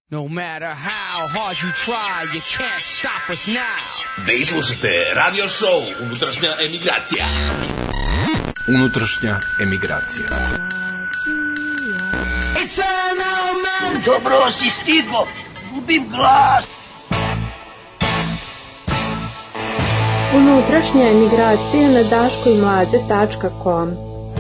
No matter how hard you try, you can't stop us now. Vi slušate radio show Unutrašnja emigracija. Unutrašnja emigracija. Dobro si stigo, gubim glas. Unutrašnja emigracija na daškoimlađa.com.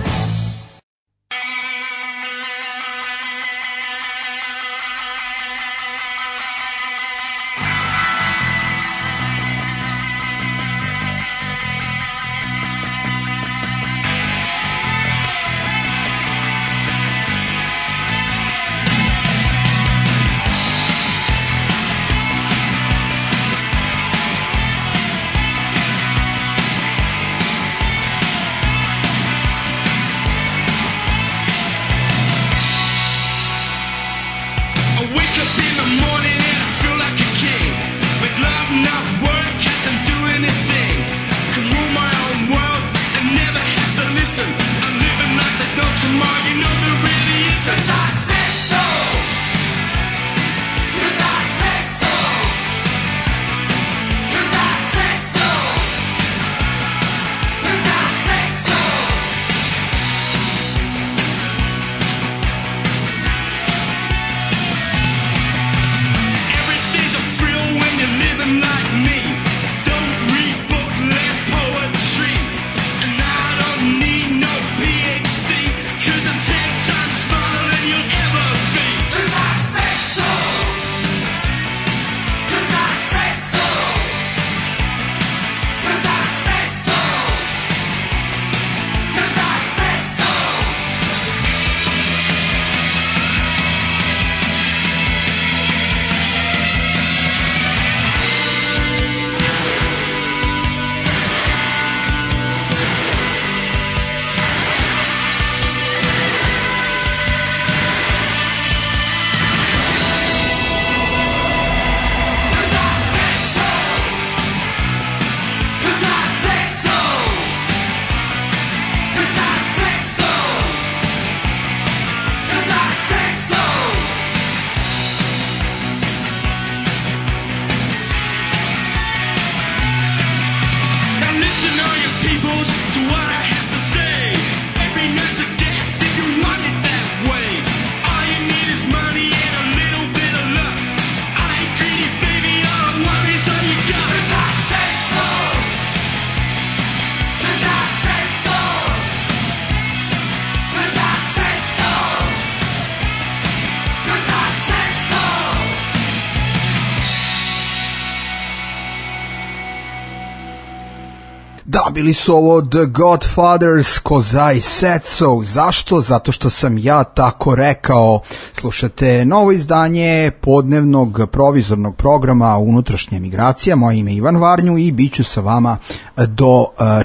Da, bili su ovo The Godfathers, 'Cause I Said So. Zašto? Zato što sam ja tako rekao. Slušate novo izdanje podnevnog provizornog programa Unutrašnja emigracija. Moje ime je Ivan Varnju i bit ću sa vama do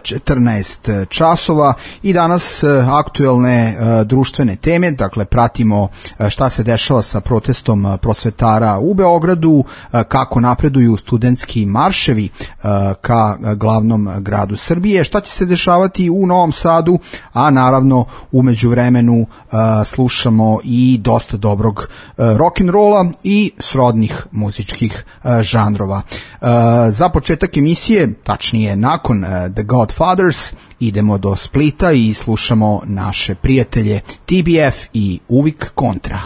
14 časova. I danas aktuelne društvene teme, dakle pratimo šta se dešava sa protestom prosvetara u Beogradu, kako napreduju studentski marševi ka glavnom gradu Srbije, šta će se dešavati u Novom Sadu, a naravno u međuvremenu slušamo i dosta dobrog rock'n'rolla i srodnih muzičkih žanrova. Za početak emisije, tačnije nakon The Godfathers, idemo do Splita i slušamo naše prijatelje TBF i Uvik Kontra.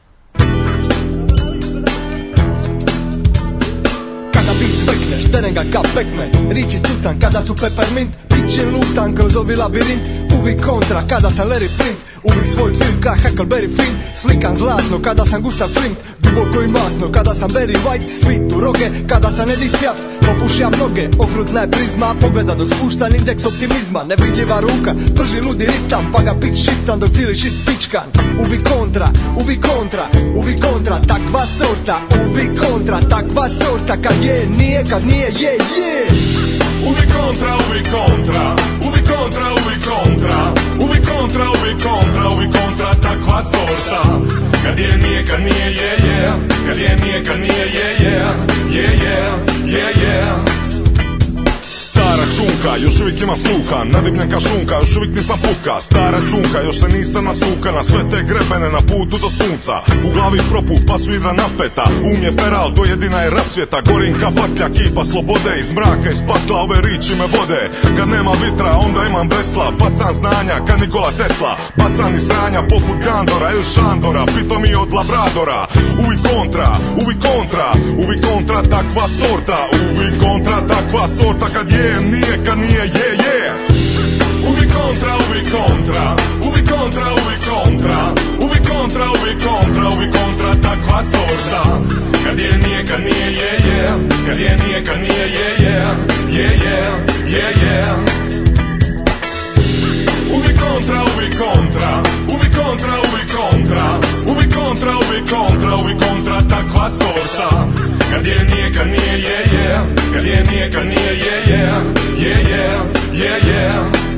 Kada bit smrkneš, teren ga ka pekme, riči cucan kada su peppermint, pićem lutan kroz ovi labirint, Uvik Kontra kada sam Larry Flint, uvijek svoj film ka Huckleberry Finn, slikan zlatno kada sam Gustav Flint, duboko i masno kada sam Barry White, svit u roge kada sam Edith Piaf, popušjam noge, okrutna je prizma, pogleda dok spuštan indeks optimizma, nevidljiva ruka, prži ludi ritam, pa ga pit šitam dok cijeli šit spičkan, Uvik Kontra, Uvik Kontra, Uvik Kontra, takva sorta, Uvik Kontra, takva sorta, kad je, nije, kad nije, je, je. Uvik Kontra, Uvik Kontra, Uvik Kontra, Uvik Kontra, Uvik Kontra, Uvik Kontra, Uvik Kontra, takva sorta, kad je, nije, kad nije, je, je, kad je, nije, kad nije, je, je, je, je, je, je. Stara šunka muka, još uvijek ima sluha, nadimnjaka šunka, još uvijek nisam puka, stara čunka, još se nisam nasuka na sve te grebene na putu do sunca. U glavi propuh, pa su idra napeta, um je feral, to jedina je rasvjeta, gorim ka baklja, kipa slobode, iz mraka, iz pakla, ove riči me vode. Kad nema vitra, onda imam vesla, bacan znanja, ka Nikola Tesla, bacan iz sranja, poput Gandora ili Šandora, pitom i od Labradora. Uvi kontra, uvi kontra, uvi kontra, takva sorta, uvi kontra, takva sorta, kad je, nije, kad nije, je, je. Uvi kontra, uvi kontra, uvi kontra, uvi kontra, uvi kontra, uvi kontra, uvi kontra, takva sorta, kad je, nije, kad nije, je, je, kad je, nije, kad nije, je, je, je, je, je, je. Uvi kontra, uvi kontra, uvi kontra, uvi kontra, uvi kontra, uvi kontra, uvi kontra, takva sorta, kad je, nije, kad nije, je, je, kad je, nije, kad nije, je, je, je, je, je, je.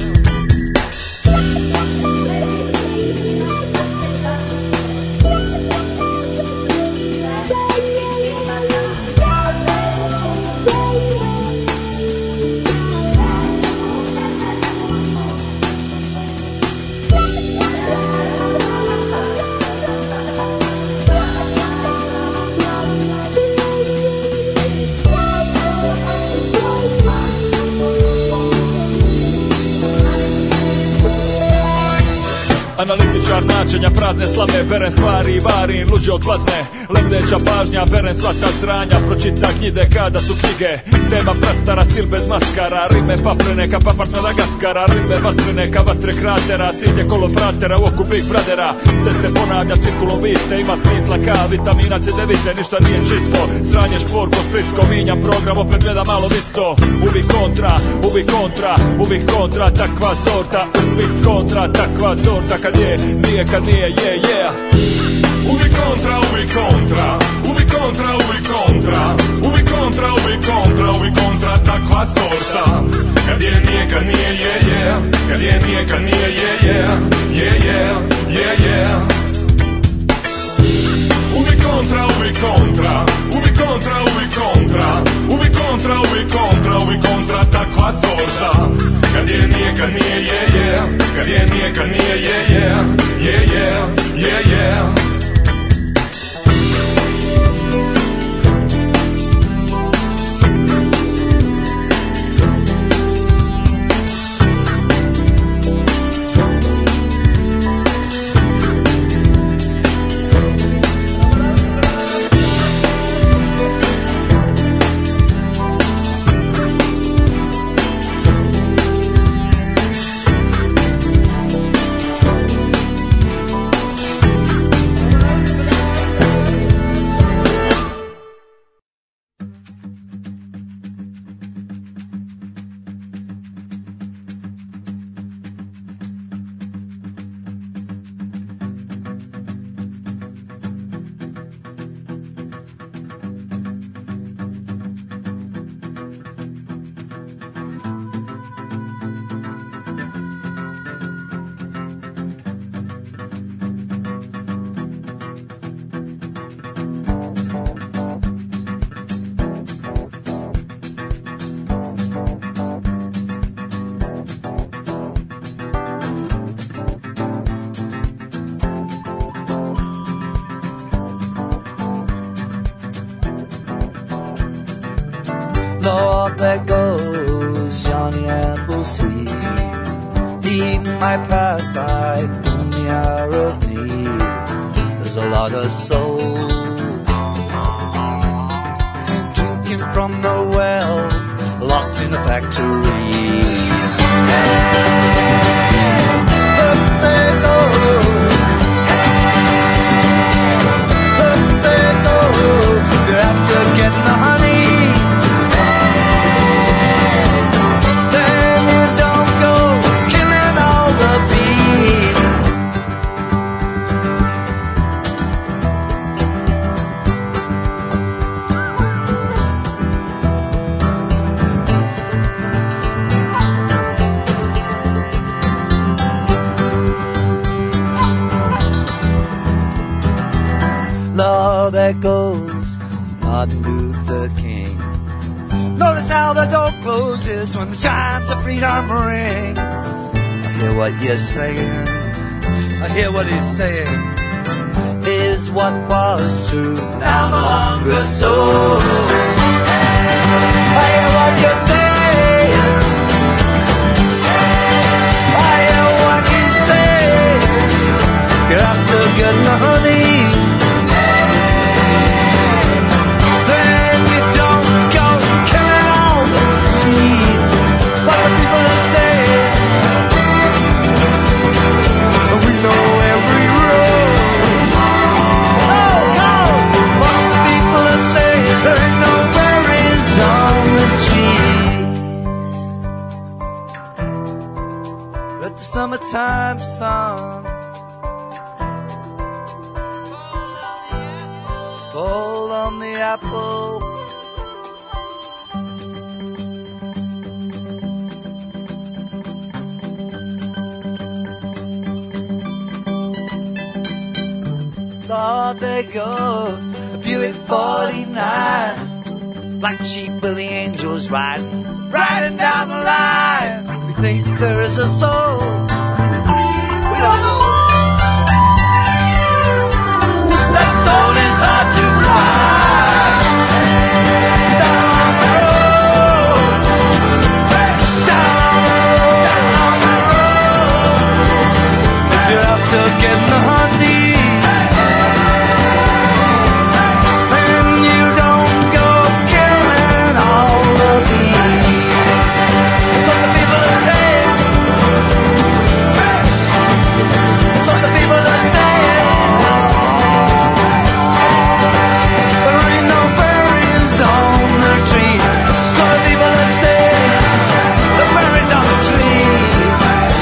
Analitičar značenja, prazne slame, berem stvari i varim, luđe od plazme, lebdeća pažnja, berem svaka sranja, pročita knjige kada su knjige, tema prastara, stil bez maskara, rime paprene ka papar s Madagaskara, rime vatrene ka vatre kratera, silje kolo pratera u oku Big Brothera, sve se ponavlja cirkulom vite, ima smisla ka vitamina C9, ništa nije čisto, sranje šporko, splitsko, minja program, opet gleda malo isto, uvi kontra, uvi kontra, uvi kontra, takva sorta, uvi kontra, takva sorta, kad je, nije, kad nije, je, je. Uvi kontra, uvi kontra, uvi kontra, uvi kontra, uvi kontra, uvi kontra, uvi kontra, takva sorta, kad je, nije, kad nije, je, je, kad je, nije, kad nije, je, je, je, je, je, je. Uvi kontra, uvi kontra, uvi kontra, uvi kontra, uvi kontra, uvi kontra, uvi kontra, takva sorta, kad je, nije, kad nije, je, je, kad je, nije, kad nije, je, je, je, je, je, je. Lord, there goes Johnny Amblesey. He might pass by in the hour of need. There's a lot of soul drinking from the well, locked in a factory. Look, there goes. Look, there goes. You're after getting the honey. Lord, there goes Martin Luther King. Notice how the door closes when the chimes of freedom ring. I hear what you're saying, I hear what he's saying. Is what was true now no longer so. I hear what you're saying, I hear what he's saying. You have to get the honey, then you don't go killing all the trees. What the people are saying, we know every road. Oh, go! What the people are saying, there ain't no berries on the tree. Let the summertime sun fall on the apple. Lord, there goes a Buick 49, black sheep with the angels riding down the line. We think there is a soul, we don't know. That soul is hard to find. Down the road, down the road. If you have to get in the honey, then you don't go killing all the bees. That's what the people are saying. That's what the people are saying. There ain't no berries on the tree. That's what the people are saying. The berries on the trees.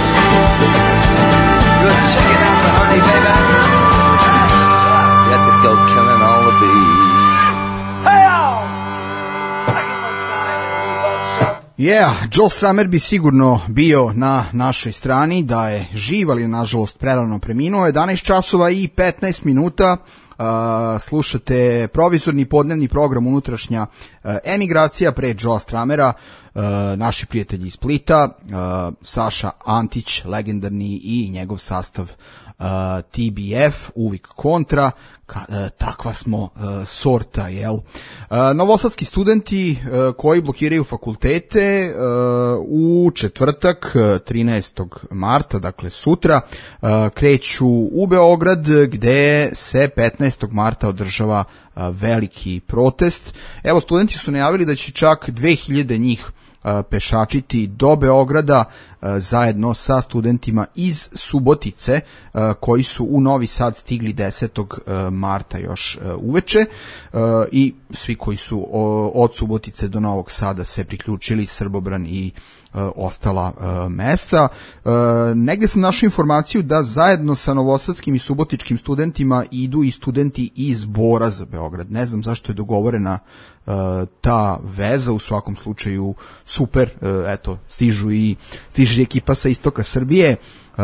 You're checking out the honey, baby. You have to go killing all the bees. Hey, y'all! Second one time, we both shot. Yeah, Joel Stramer bi sigurno bio na našoj strani da je živ, ali je nažalost prerano preminuo. 11 časova i 15 minuta. Slušate provizorni podnevni program Unutrašnja emigracija pre Joela Stramera, naši prijatelji iz Splita, Saša Antić, legendarni, i njegov sastav TBF, uvijek kontra, takva smo sorta, jel? Novosadski studenti koji blokiraju fakultete u četvrtak 13. marta, dakle sutra, kreću u Beograd, gde se 15. marta održava veliki protest. Evo, studenti su najavili da će čak 2000 njih pešačiti do Beograda zajedno sa studentima iz Subotice koji su u Novi Sad stigli 10. marta još uveče, i svi koji su od Subotice do Novog Sada se priključili, Srbobran i ostala mesta. Negde sam našao informaciju da zajedno sa novosadskim i subotičkim studentima idu i studenti iz Bora za Beograd. Ne znam zašto je dogovorena ta veza, u svakom slučaju super, eto, stiže ekipa sa istoka Srbije.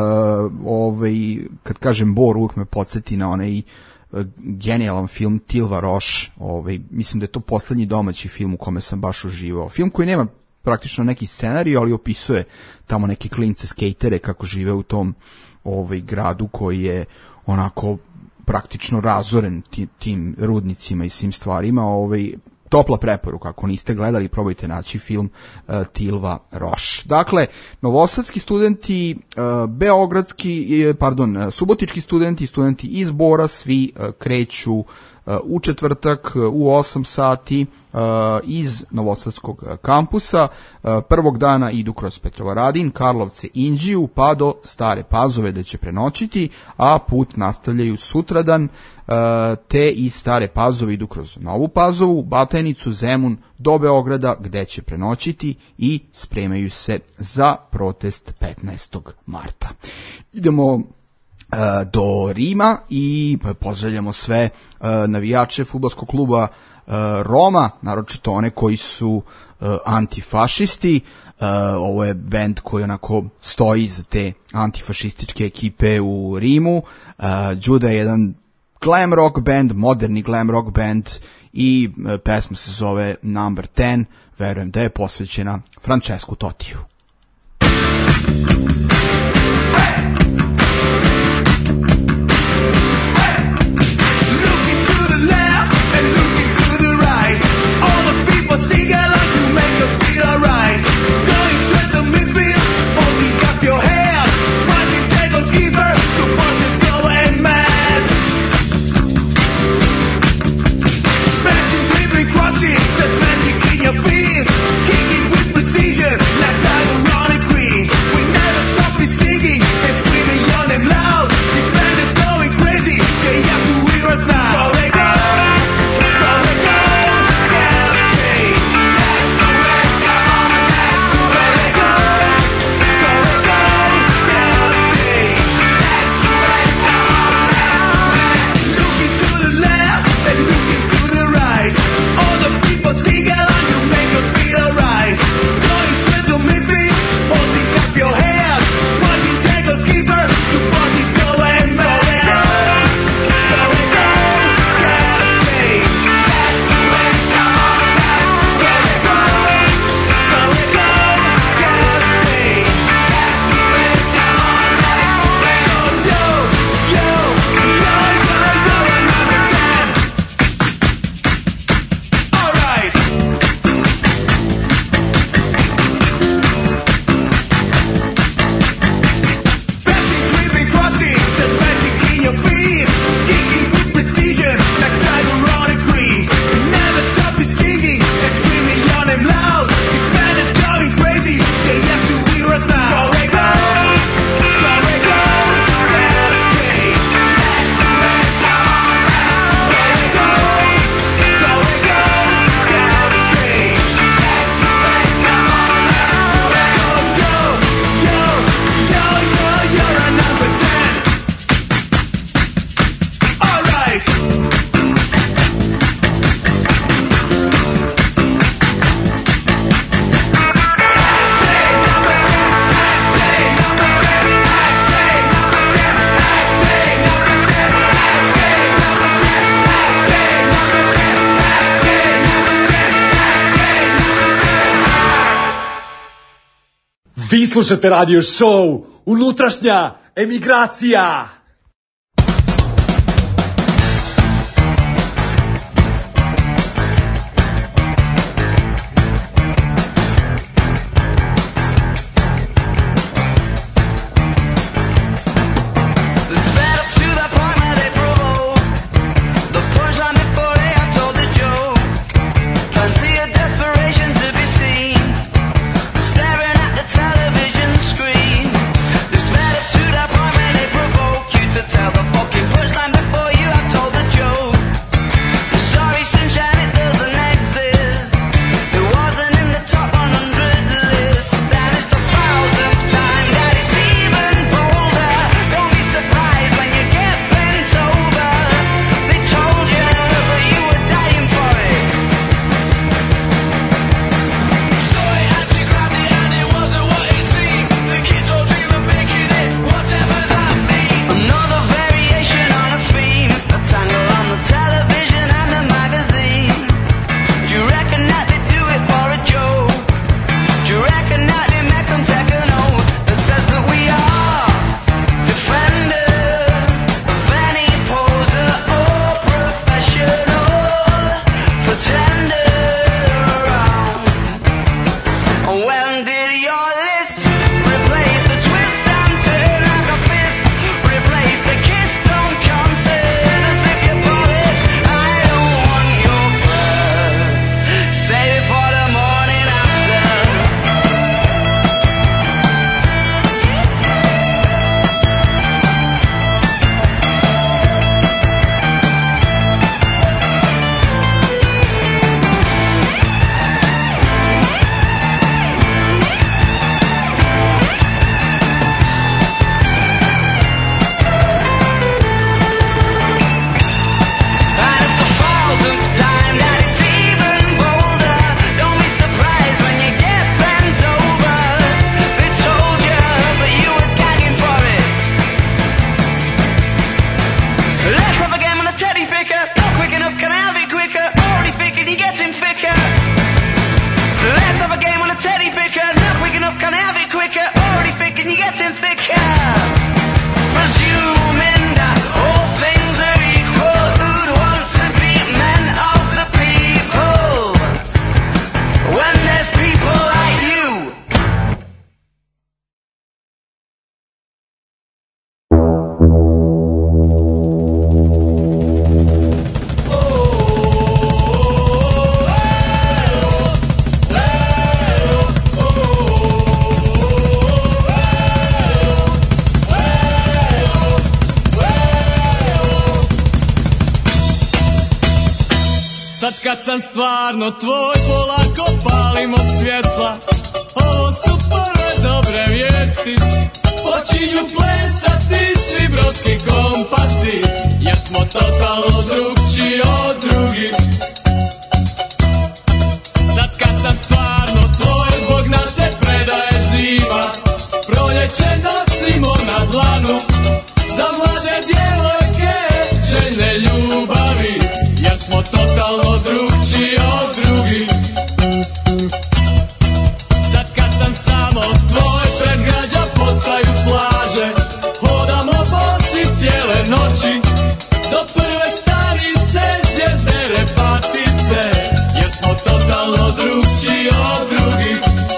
Kad kažem Bor, uvijek me podsjeti na onaj genijalan film Tilva Roš, mislim da je to poslednji domaći film u kome sam baš uživao. Film koji nema praktično neki scenarij, ali opisuje tamo neke klince skejtere kako žive u tom gradu koji je onako praktično razoren tim rudnicima i svim stvarima. Topla preporuka, ako niste gledali, probajte naći film Tilva Roš. Dakle, novosadski studenti, subotički studenti, studenti iz Bora, svi kreću u četvrtak u 8 sati iz novosadskog kampusa. Prvog dana idu kroz Petrovaradin, Karlovce, Inđiju, pa do Stare Pazove da će prenoćiti, a put nastavljaju sutradan, te iz Stare Pazove idu kroz Novu Pazovu, Batajnicu, Zemun do Beograda gde će prenoćiti i spremaju se za protest 15. marta. Idemo do Rima i pozdravljamo sve navijače fudbalskog kluba Roma, naročito one koji su antifašisti. Ovo je bend koji onako stoji za te antifašističke ekipe u Rimu. Juda je jedan glam rock band, moderni glam rock band, i pesma se zove Number 10, verujem da je posvećena Francesku Totiju. Sing along to make us feel alright. Going straight to midfield, holding up your head. Martin table keeper, supporters going mad. Smashing, dribbling, crossing, there's magic in your feet. Kicking with precision, like Tiger on a green. We never stop me singing and screaming on them loud. The planet's going crazy, they have to hear us now. So they go, so they go. Vi slušate radio show Unutrašnja emigracija. Television screen. This attitude, apartment, they provoke you. Sad kad sam stvarno tvoj, polako palimo svjetla. Ovo su prve dobre vijesti. Počinju plesati svi brodski kompasi, jer smo totalno drugčiji od drugih. Sad kad sam stvarno tvoj, zbog nas se predaje zima. Proljeće nosimo na dlanu, za mlade djevojke željne ljubavi, jer smo totalno drugčiji od drugih. Sad kad sam samo tvoj, pred građa postaju plaže. Hodamo bosi cijele noći, do prve stanice zvijezde Repatice, jer smo totalno drugčiji od drugih.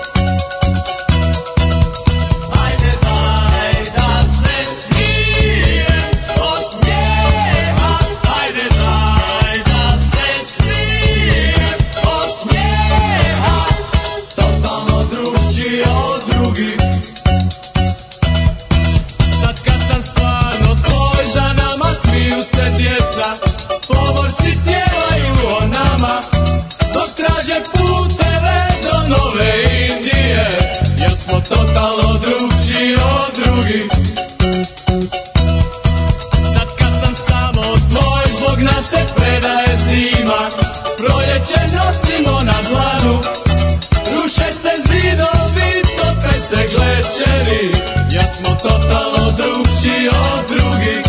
Ajde daj da se smijem od smijeha, ajde daj da se smijem od smijeha, totalno drugčiji od drugih. Sad kad sam stvarno tvoj, za nama smiju se djeca, pomorci pjevaju o nama, dok traže puteve do Nove Indije, jer smo totalno drugčiji od drugih. Sad kad sam samo tvoj, zbog nas se predaje zima. Proljeće nosimo na dlanu, ruše se zidovi, tope se glečeri, jer smo totalno drugčiji od drugih.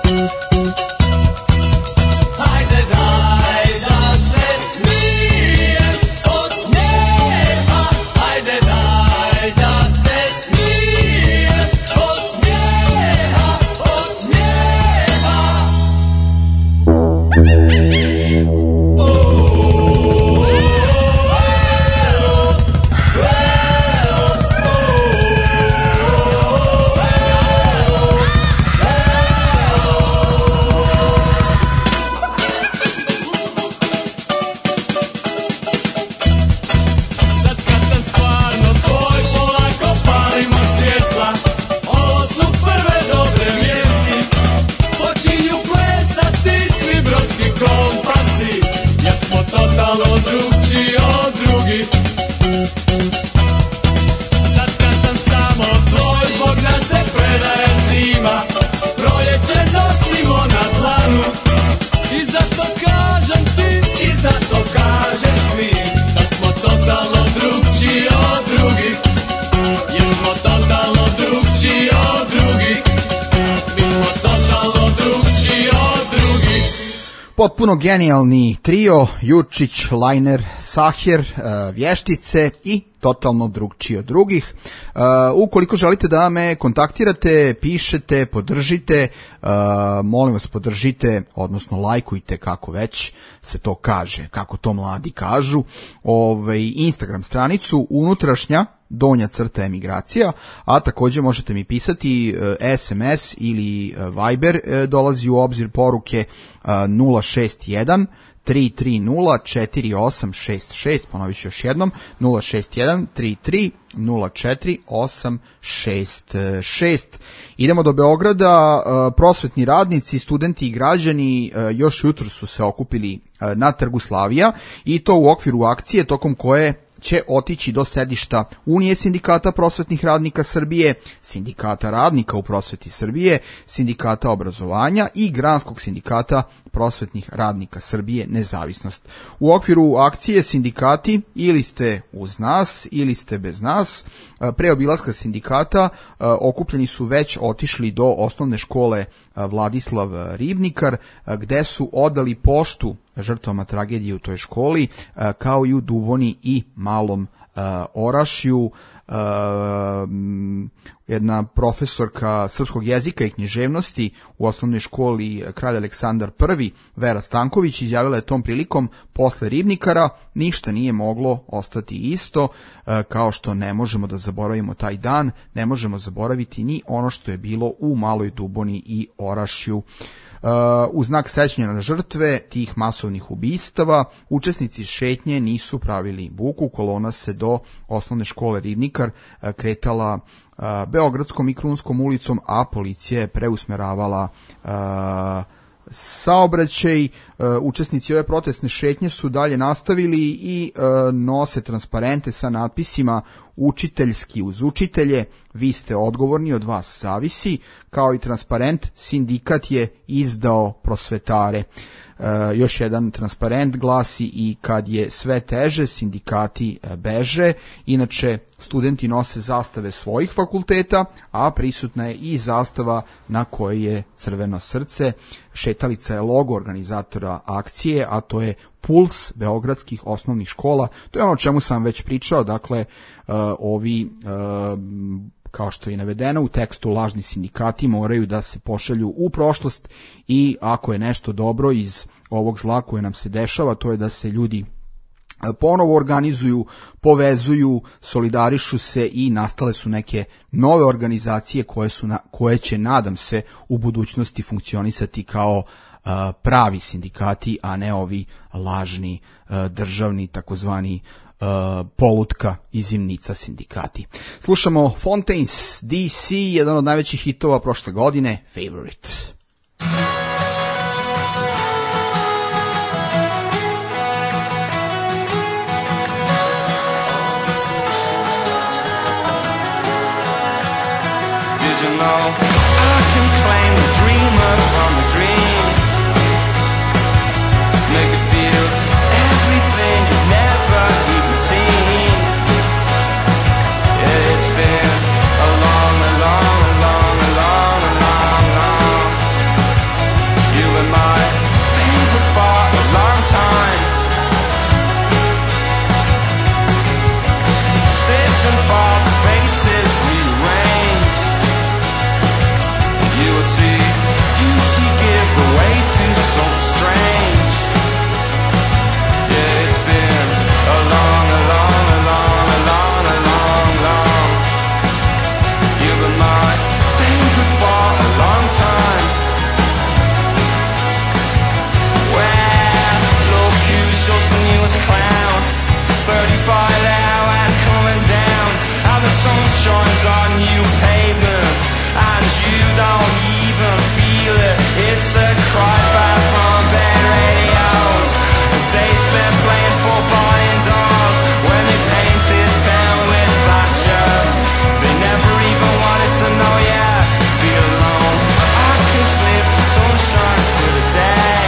Ajde daj da se smijem od smijeha, ajde daj da se smijem od smijeha, od smijeha. Sad kad sam stvarno tvoj, polako palimo svjetla. Ovo su prve dobre vijesti. Počinju plesati svi brodski kompasi, jer smo totalno drugčiji od drugih. Sad kad sam samo tvoj, zbog nas se predaje zima. Proljeće nosimo na dlanu, i zato kažem ti, i zato kažeš mi, da smo totalno drugčiji od drugih, jer smo totalno drugčiji od drugih, mi smo totalno drugčiji od drugih. Potpuno genijalni trio, Jurčić, Lajner, Saher, Vještice i totalno drugčiji od drugih. Ukoliko želite da me kontaktirate, pišete, podržite, molim vas podržite, odnosno lajkujte, kako već se to kaže, kako to mladi kažu, Instagram stranicu unutrašnja donja crta emigracija, a također možete mi pisati SMS ili Viber, dolazi u obzir poruke 061 330-4866, ponovit ću još jednom, 061-33-04-866. Idemo do Beograda. Prosvetni radnici, studenti i građani još jutro su se okupili na Trgu Slavija, i to u okviru akcije tokom koje će otići do sedišta Unije sindikata prosvetnih radnika Srbije, Sindikata radnika u prosveti Srbije, Sindikata obrazovanja i Granskog sindikata prosvetnih radnika Srbije Nezavisnost. U okviru akcije sindikati ili ste uz nas ili ste bez nas. Pre obilaska sindikata okupljeni su već otišli do osnovne škole Vladislav Ribnikar, gde su odali poštu žrtvama tragedije u toj školi, kao i u Duvoni i Malom Orašju. Jedna profesorka srpskog jezika i književnosti u osnovnoj školi Kralj Aleksandar I, Vera Stanković, izjavila je tom prilikom: posle Ribnikara ništa nije moglo ostati isto, kao što ne možemo da zaboravimo taj dan, ne možemo zaboraviti ni ono što je bilo u Maloj Duboni i Orašju. U znak sećanja na žrtve tih masovnih ubistava, učesnici šetnje nisu pravili buku. Kolona se do osnovne škole Ribnikar kretala Beogradskom i Krunskom ulicom, a policija je preusmeravala saobraćaj. učesnici ove protestne šetnje su dalje nastavili i nose transparente sa natpisima učiteljski uz učitelje, vi ste odgovorni, od vas zavisi, kao i transparent sindikat je izdao prosvetare. Još jedan transparent glasi i kad je sve teže, sindikati beže. Inače, studenti nose zastave svojih fakulteta, a prisutna je i zastava na kojoj je crveno srce. Šetalica je logo organizatora akcije, a to je puls beogradskih osnovnih škola. To je ono o čemu sam već pričao, dakle, ovi kao što je navedeno u tekstu, lažni sindikati moraju da se pošalju u prošlost i ako je nešto dobro iz ovog zla koje nam se dešava, to je da se ljudi ponovo organizuju, povezuju, solidarišu se i nastale su neke nove organizacije koje će, nadam se, u budućnosti funkcionisati kao pravi sindikati, a ne ovi lažni državni takozvani polutka i zimnica sindikati. Slušamo Fontaines DC, jedan od najvećih hitova prošle godine, Favorite. Did you know I can claim the dreamer from the dream? Make it feel everything you've never even seen. Yeah, it's been a long, a long, a long, a long, a long, long. You were my favorite for a long time. Stitching for the faces rearranged. You will see beauty give away to something strange. Yeah, it's been a long, a long, a long, a long, a long, long. You've been my favorite for a long time. Well, look who's just the newest clown. 35 hours coming down, and the sun shines on new pavement, and you don't even feel it. It's a cry back from bed radios. They spent playing football indoors when they painted town with Thatcher. They never even wanted to know ya. Be alone. I can slip the sunshine to the day.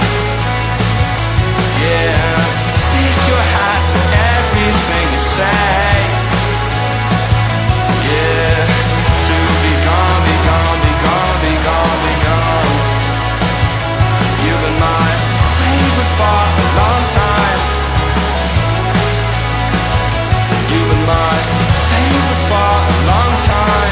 Yeah, stick your hat to everything you say. Yeah, to be gone, be gone, be gone, be gone, be gone. You've been my favorite for a long time. You've been my favorite for a long time.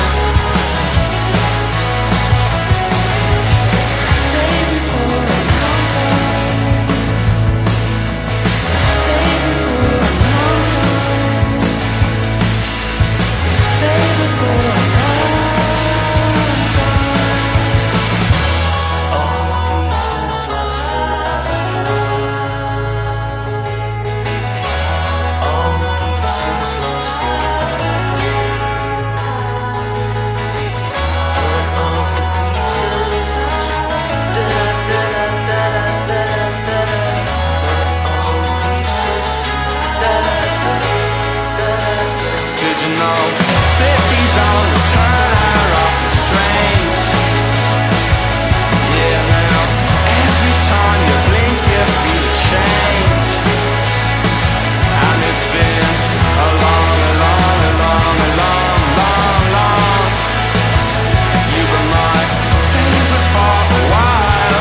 Baby, for a long time. Baby, for a long time. Baby, for a long time. Did you know cities on the turn are often strange? Yeah, now every time you blink you feel a change. And it's been a long, a long, a long, a long, long, long. You were my favorite for a while.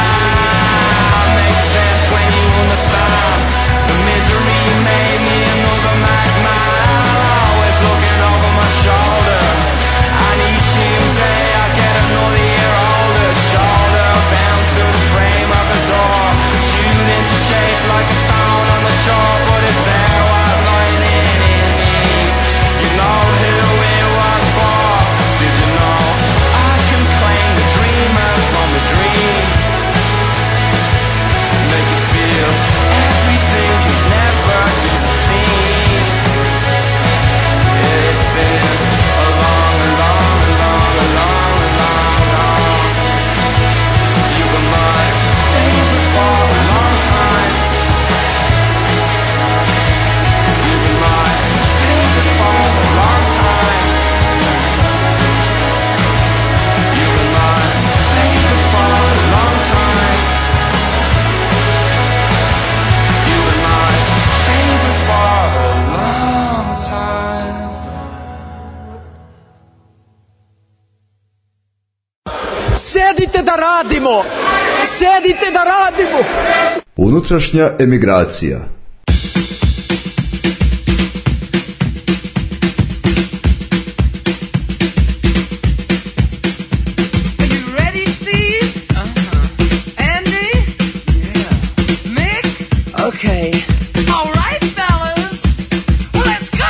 Makes sense when you understand the misery you made me and sedite da radimo! Sedite da radimo! Unutrašnja emigracija. Okay. All right, fellas, let's go!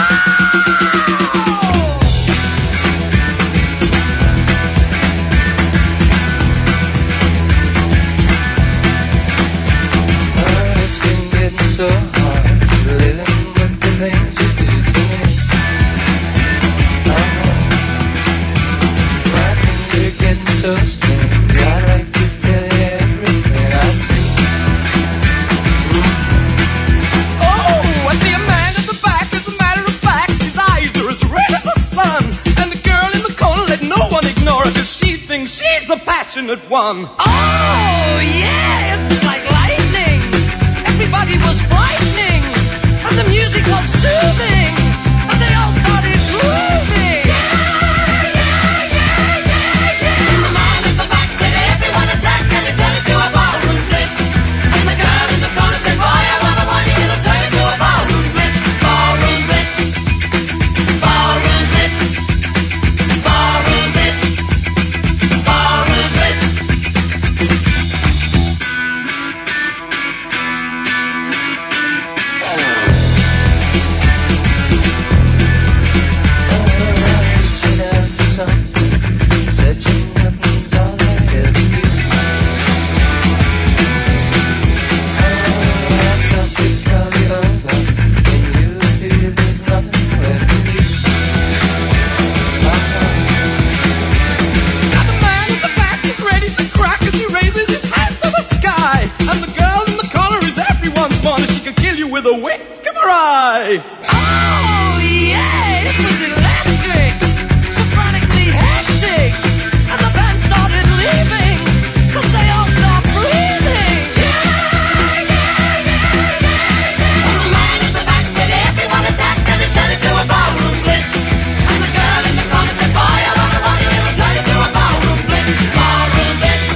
It's been getting so hard living with the things you do to me. My things are getting so strange. I like to tell you everything I see. She's the passionate one. Oh, yeah, it's like lightning. Everybody was frightening, and the music was soothing, and they all started grooving. Yeah, yeah, yeah, yeah, yeah. And the man at the back said, everyone attack, and it turned into a ballroom blitz. And the girl in the corner said, boy, I wanna want it, it'll turn into a ballroom blitz. Ballroom blitz. Ballroom blitz. Ballroom blitz. Ballroom blitz. Reaching out for something, touching nothing's all I ever do. Oh, something call you over, when you feel there's nothing left to do. Now the man in the back is ready to crack as he raises his hands to the sky. And the girl in the corner is everyone's one, and she can kill you with a wink of her eye. Oh, yeah, it was electric, sopranically hectic. And the band started leaving, 'cause they all stopped breathing. Yeah, yeah, yeah, yeah, yeah. And the man in the back said, everyone attack, and it turned into a ballroom blitz. And the girl in the corner said, boy, I wanna want it, it'll turn into a ballroom blitz. Ballroom blitz.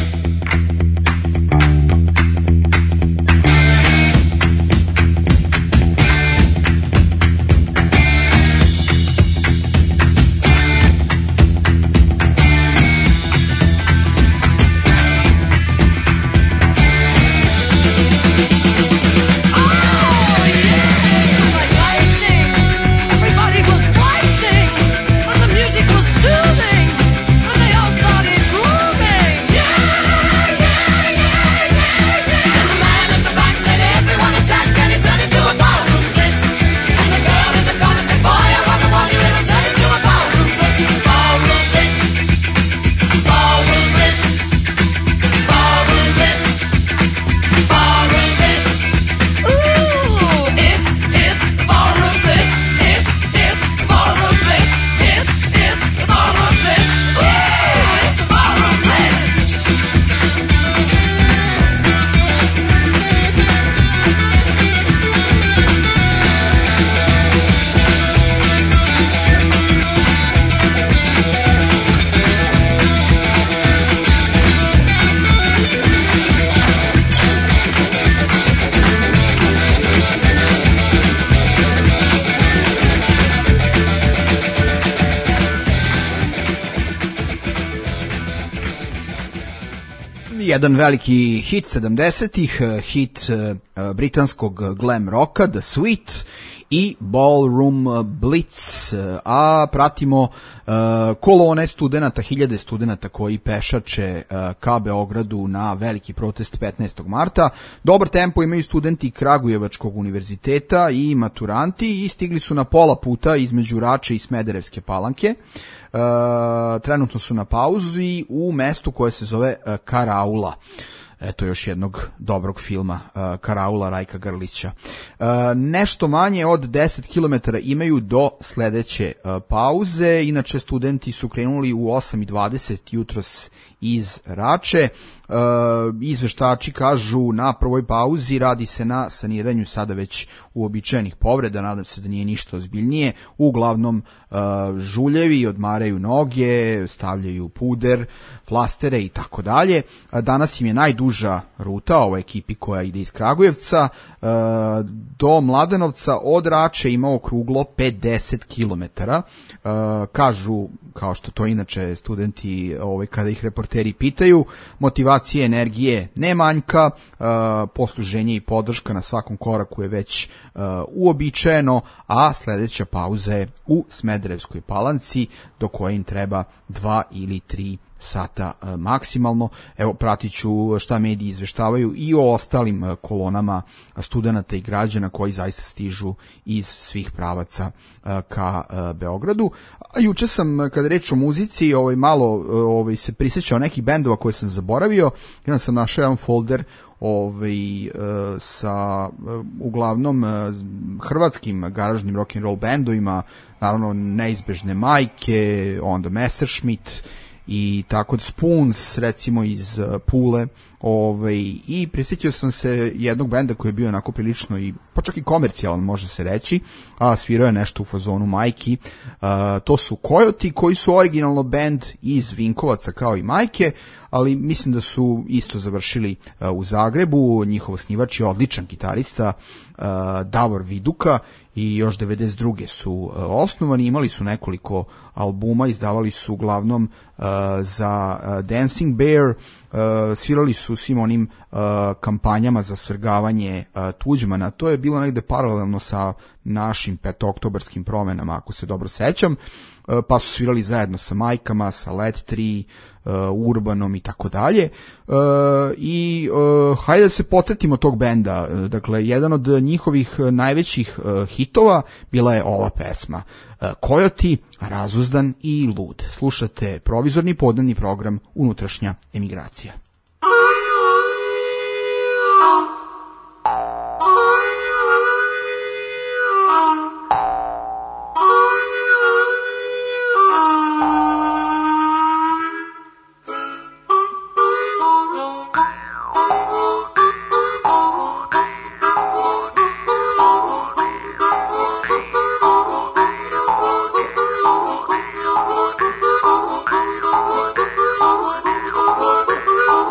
Everybody was frightening, but the music was soothing, and they all started grooving. Yeah, yeah, yeah, yeah, yeah. And the man at the back said, everyone attack, and it turned into a ballroom blitz. And the girl in the corner said, boy, I wanna want you, it'll turn into a ballroom blitz. Ballroom blitz. Ballroom blitz. Ballroom blitz. Ballroom blitz. Ooh, it's the ballroom blitz. It's the ballroom blitz. It's the ballroom blitz. Ooh, it's the ballroom blitz. Jedan veliki hit 70-ih, hit britanskog glam rocka, The Sweet i Ballroom Blitz, a pratimo kolone studenta, hiljade studenta koji pešače ka Beogradu na veliki protest 15. marta. Dobar tempo imaju studenti Kragujevačkog univerziteta i maturanti i stigli su na pola puta između Rače i Smederevske Palanke. Trenutno su na pauzi u mestu koje se zove Karaula. eto još jednog dobrog filma Karaula Rajka Grlića. Nešto manje od 10 km imaju do sledeće pauze. Inače, studenti su krenuli u 8:20 jutros iz Rače. Izveštači kažu na prvoj pauzi radi se na saniranju sada već uobičajenih povreda, nadam se da nije ništa ozbiljnije. Uglavnom žuljevi, odmaraju noge, stavljaju puder, flastere i tako dalje. Danas im je najduža ruta ovoj ekipi koja ide iz Kragujevca do Mladenovca. Od Rače ima okruglo 50 km. Kažu, kao što to inače studenti kada ih reporteri pitaju, motivacije, energije ne manjka, posluženje i podrška na svakom koraku je već uobičajeno, a sledeća pauza je u Smederevskoj Palanci, do koje im treba 2 ili 3 sata maksimalno. Evo, pratit ću šta mediji izveštavaju i o ostalim kolonama studenata i građana koji zaista stižu iz svih pravaca ka Beogradu. A juče sam, kada reč o muzici, malo se prisjećao nekih bendova koje sam zaboravio. Jedan sam našao jedan folder sa uglavnom hrvatskim garažnim rock'n'roll bendovima, naravno Neizbežne majke, onda Messerschmitt i tako Spoons, recimo iz Pule, i prisjetio sam se jednog benda koji je bio onako prilično i pa čak i komercijalan, može se reći, a svirao je nešto u fazonu Majki. To su Kojoti, koji su originalno bend iz Vinkovaca kao i Majke, ali mislim da su isto završili u Zagrebu. Njihov osnivač je odličan gitarista Davor Viduka i još 92. su osnovani, imali su nekoliko albuma, izdavali su uglavnom za Dancing Bear, svirali su svim onim kampanjama za svrgavanje Tuđmana. To je bilo negde paralelno sa našim petooktobarskim promenama, ako se dobro sećam, pa su svirali zajedno sa Majkama, sa Let 3, Urbanom i tako dalje. I hajde da se podsjetimo tog benda. Dakle, jedan od njihovih najvećih hitova bila je ova pesma Kojoti, Razuzdan i lud. Slušate provizorni podnevni program Unutrašnja emigracija. Oh,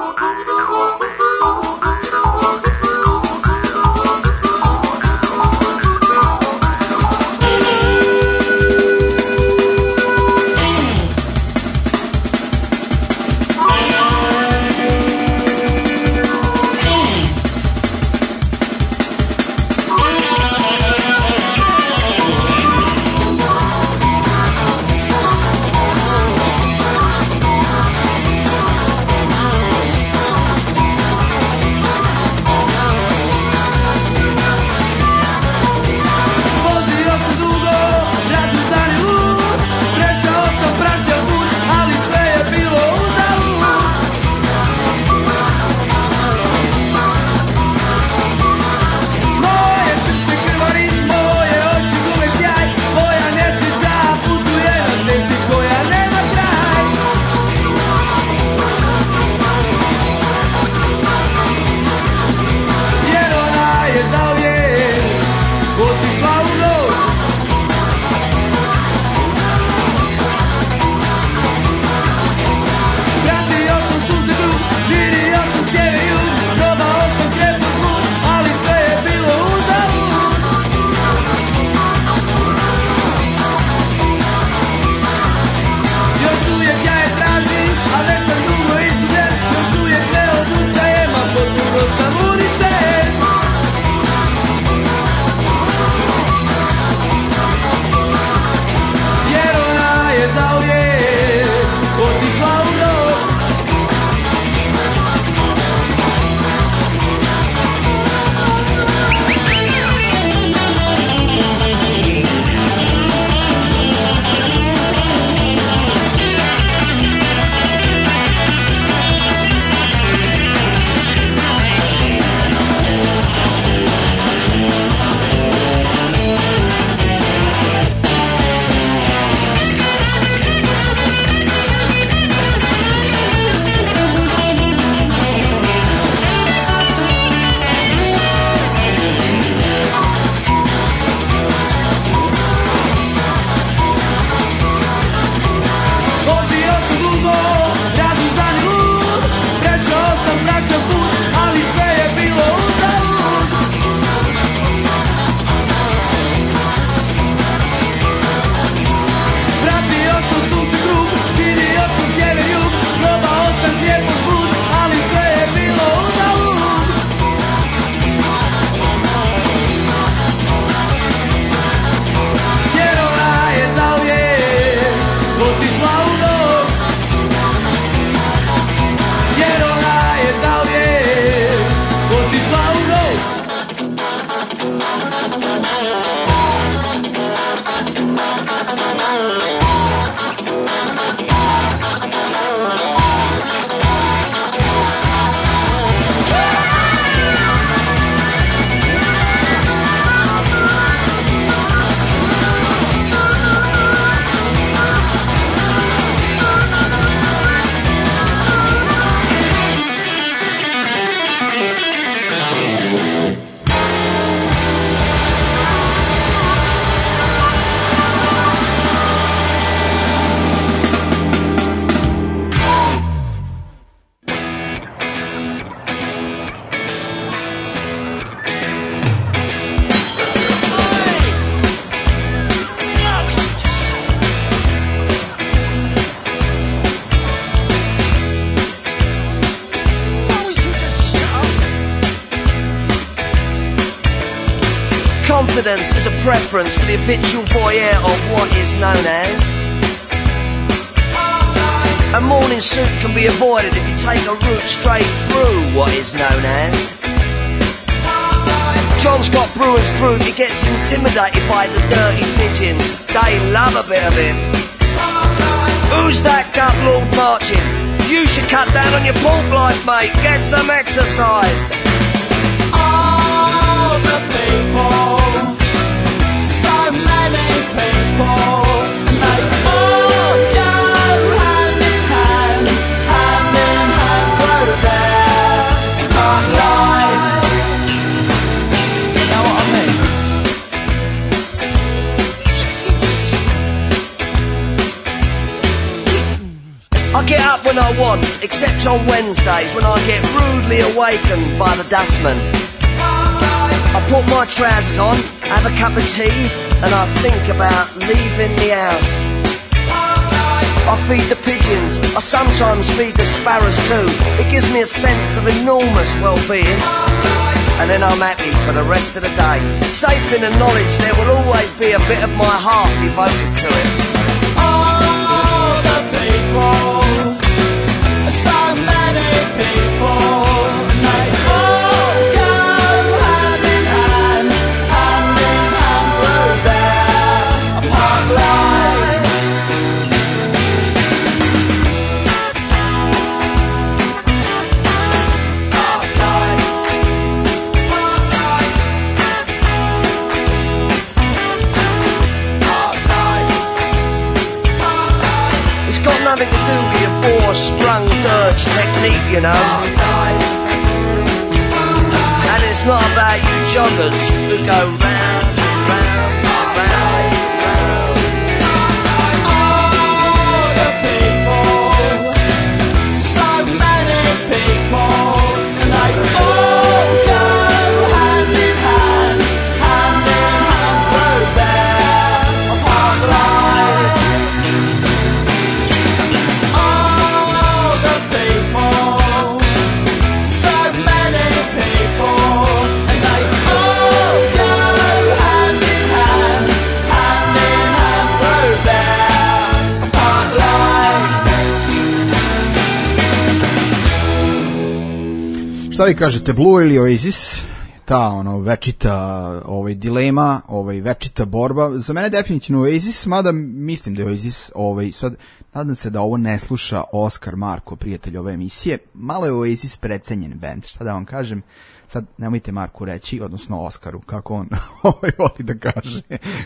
confidence is a preference for the habitual voyeur of what is known as. A morning suit can be avoided if you take a route straight through what is known as. John Scott Brewer's group, he gets intimidated by the dirty pigeons. They love a bit of him. Who's that gut lord marching? You should cut down on your pork life, mate. Get some exercise. All the people, so many people, and they all go hand in hand through their hot life. You know what I mean? I get up when I want, except on Wednesdays when I get rudely awakened by the dustman. I put my trousers on, have a cup of tea, and I think about leaving the house. I feed the pigeons, I sometimes feed the sparrows too. It gives me a sense of enormous well-being. And then I'm happy for the rest of the day, safe in the knowledge there will always be a bit of my heart devoted to it. All the people, so many people, and they all go hand in hand through their park life. Park life. Park life. It's got nothing to do with your four-sprung dirge technique, you know. And it's not about you joggers who go round and round and round and round. All the people, so many people, and they all go hand in hand through their park life. All the people, so many people, and they all go hand in hand through their park life. Šta vi kažete, Blue ili Oasis? Ta večita dilema, večita borba. Za mene definitivno Oasis, mada mislim da je Oasis sad nadam se da ovo ne sluša Oskar Marko, prijatelj ove emisije. Malo je Oasis precenjen bend, šta da vam kažem. Sad nemojte Marku reći, odnosno Oskaru, kako on voli da kaže.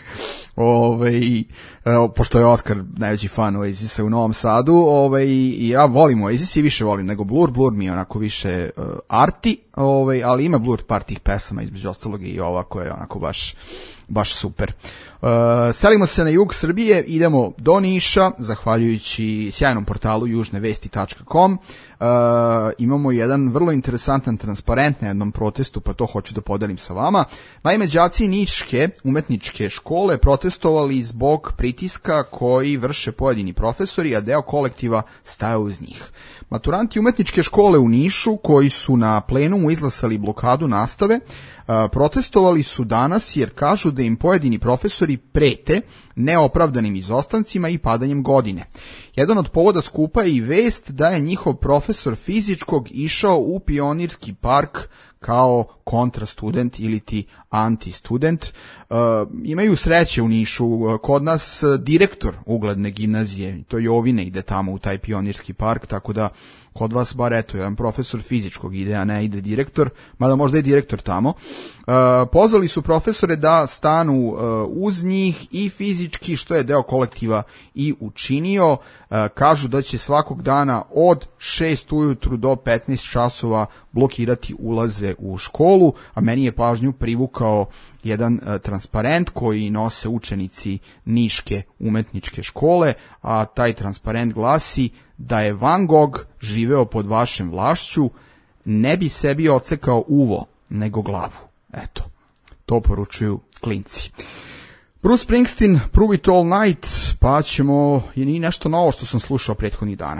Pošto je Oskar najveći fan Oasisa u Novom Sadu, i ja volim Oasis i više volim nego Blur. Blur mi je onako više arti, ali ima Blur par tih pesama, između ostalog i ova koja je onako baš super. Selimo se na jug Srbije, idemo do Niša, zahvaljujući sjajnom portalu južnevesti.com. Imamo jedan vrlo interesantan transparent na jednom protestu, pa to hoću da podelim sa vama. Naime, đaci Niške umetničke škole protestovali zbog pritiska koji vrše pojedini profesori, a deo kolektiva staje uz njih. Maturanti umetničke škole u Nišu, koji su na plenumu izglasali blokadu nastave, protestovali su danas jer kažu da im pojedini profesori prete neopravdanim izostancima i padanjem godine. Jedan od povoda skupa je i vest da je njihov profesor fizičkog išao u Pionirski park kao kontrastudent ili ti antistudent. Imaju sreće u Nišu, kod nas direktor ugledne gimnazije, to Jovine, ide tamo u taj Pionirski park, tako da kod vas bar eto, jedan profesor fizičkog ide, a ne ide direktor, mada možda je direktor tamo. Pozvali su profesore da stanu uz njih i fizički, što je deo kolektiva i učinio. Kažu da će svakog dana od 6 ujutru do 15 časova blokirati ulaze u školu, a meni je pažnju privukao jedan transparent koji nose učenici Niške umetničke škole, a taj transparent glasi: da je Van Gogh živeo pod vašem vlašću, ne bi sebi ocekao uvo, nego glavu. Eto, to poručuju klinci. Bruce Springsteen, Prove It All Night, pa ćemo i nešto novo što sam slušao prethodnih dana.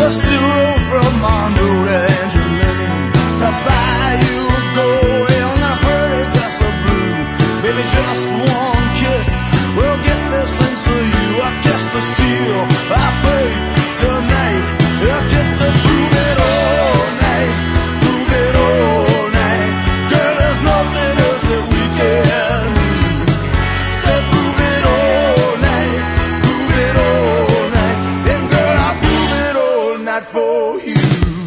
just to roll from Mondo to Angeline, to buy you a gold and a pretty dress of blue. Baby, just one kiss will get this things for you. I kiss the seal, I fade tonight. I kiss to prove it all night, prove it all night. Girl, there's nothing else that we can do. Say prove it all night, prove it all night. And girl, I prove it all night for you.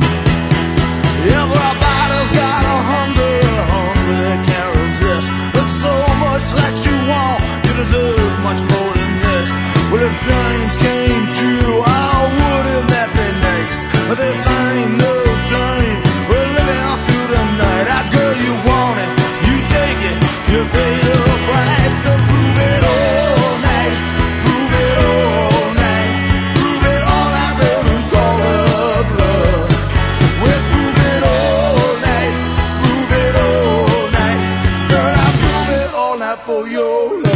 Everybody's got a hunger they can't resist. There's so much that you want, you deserve much more than this. Well, if dreams came true, oh, wouldn't that be nice? But this ain't no dream, we're living through the night. Ah, girl, you want it, you take it, you pay the price to prove it all night, prove it all night, prove it all night, baby, call up love. We'll prove it all night, prove it all night. Girl, I prove it all night for your love.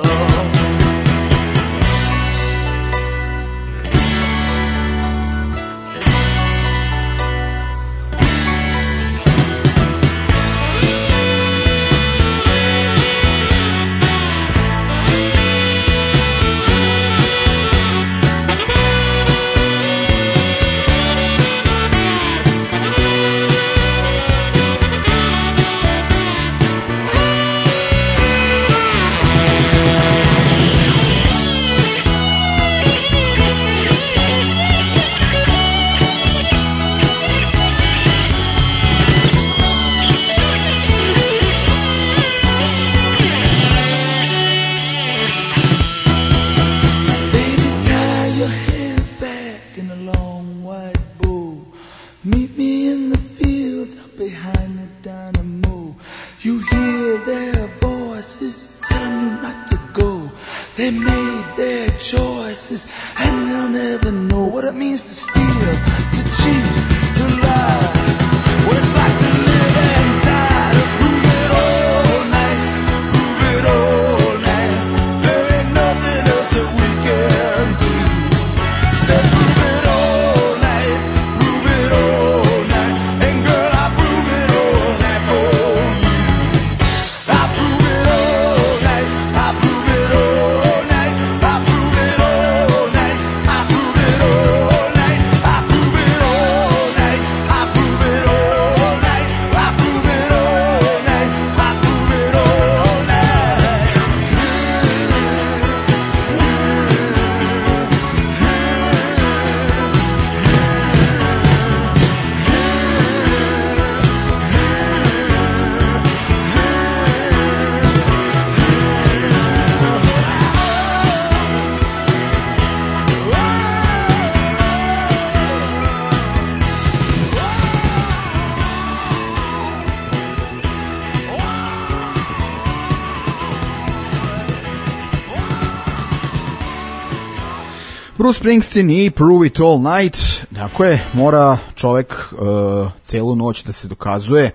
Baby, tie your hair back in a long white bow. Meet me in the fields up behind the dynamo. You hear their voices telling you not to go. They made their choices and they'll never know what it means to steal, to cheat, to lie. What it's like to live and die, to prove it all night, prove it all night. There ain't nothing else that we can do. Say prove it all night, prove it all night. And girl, I prove it all night for you. I prove it all night, I prove it all night, I prove it all night, I prove it all night, I prove it all night, I prove it all night, I prove it all night, I prove it all night. Bruce Springsteen i Prove It All Night. Dakle, mora čovek celu noć da se dokazuje,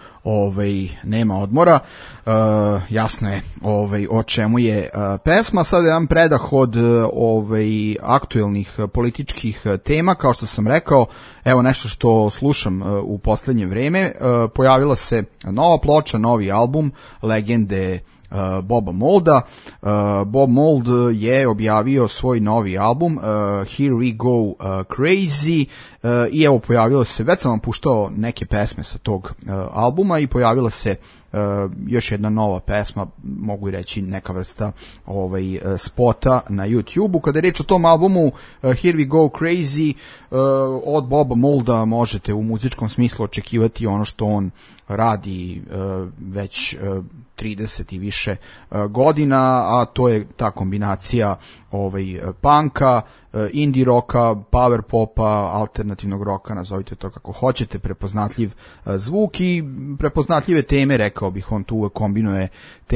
nema odmora. Jasno je o čemu je pesma. Sad jedan predah od aktuelnih političkih tema, kao što sam rekao. Evo nešto što slušam u poslednje vreme. Pojavila se nova ploča, novi album legende Boba Molda. Bob Mold je objavio svoj novi album Here We Go Crazy i evo pojavilo se, već sam vam puštao neke pesme sa tog albuma i pojavila se još jedna nova pesma, mogu reći neka vrsta spota na YouTube-u. Kada je reč o tom albumu Here We Go Crazy, od Boba Molda možete u muzičkom smislu očekivati ono što on radi već 30 i više godina, a to je ta kombinacija punka, indie roka, power popa, alternativnog roka, nazovite to kako hoćete, prepoznatljiv zvuk i prepoznatljive teme, rekao bih. On tu uvek kombinuje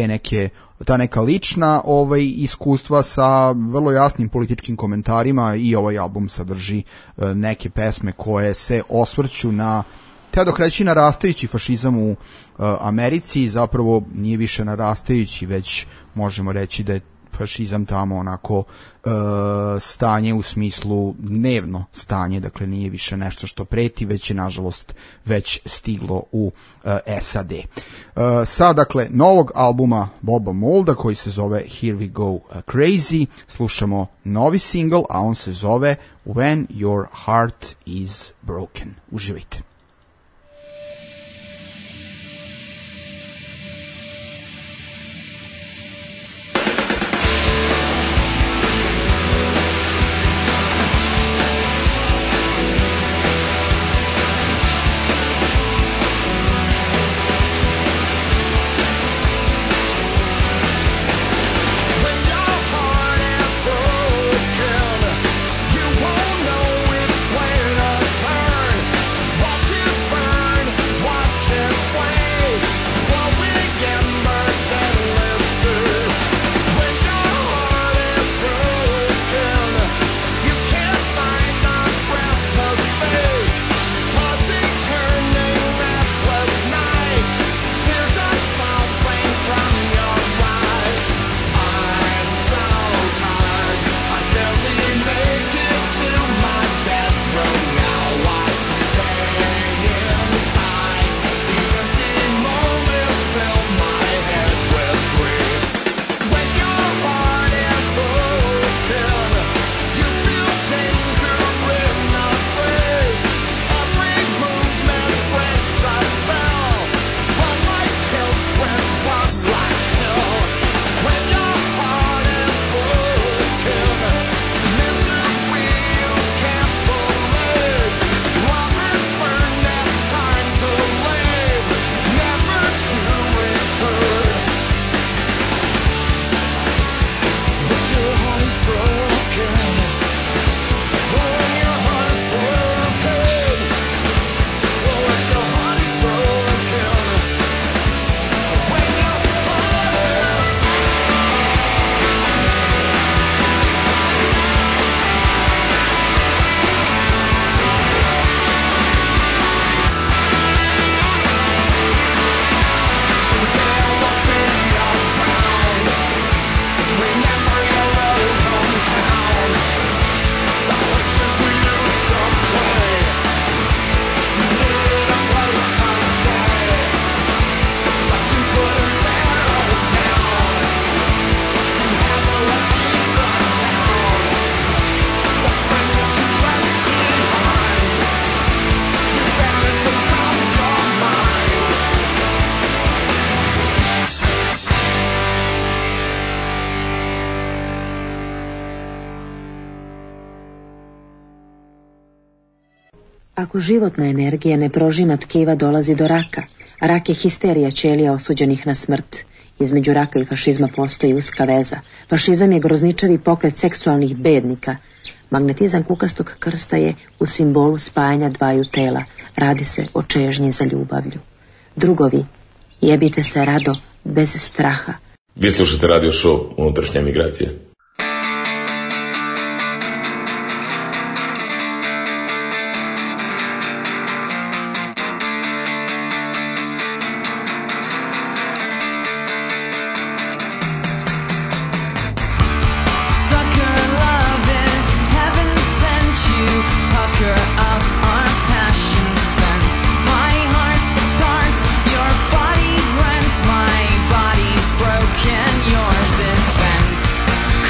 ta neka lična iskustva sa vrlo jasnim političkim komentarima i ovaj album sadrži neke pesme koje se osvrću na, dok reći, narastajući fašizam u Americi. Zapravo nije više narastajući, već možemo reći da je fašizam tamo onako stanje u smislu dnevno stanje, dakle nije više nešto što preti, već je nažalost već stiglo u SAD. Sa dakle novog albuma Boba Moulda koji se zove Here We Go Crazy slušamo novi single, a on se zove When Your Heart Is Broken. Uživajte. Ako životna energija ne prožima tkiva, dolazi do raka. Rak je histerija ćelija osuđenih na smrt. Između raka i fašizma postoji uska veza. Fašizam je grozničavi pokret seksualnih bednika. Magnetizam kukastog krsta je u simbolu spajanja dvaju tela. Radi se o čežnji za ljubavlju. Drugovi, jebite se rado, bez straha. Vi slušate radio show Unutrašnja emigracija. Yours is bent.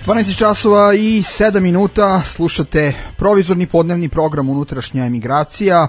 12 časova i 7 minuta, slušate provizorni podnevni program Unutrašnja emigracija.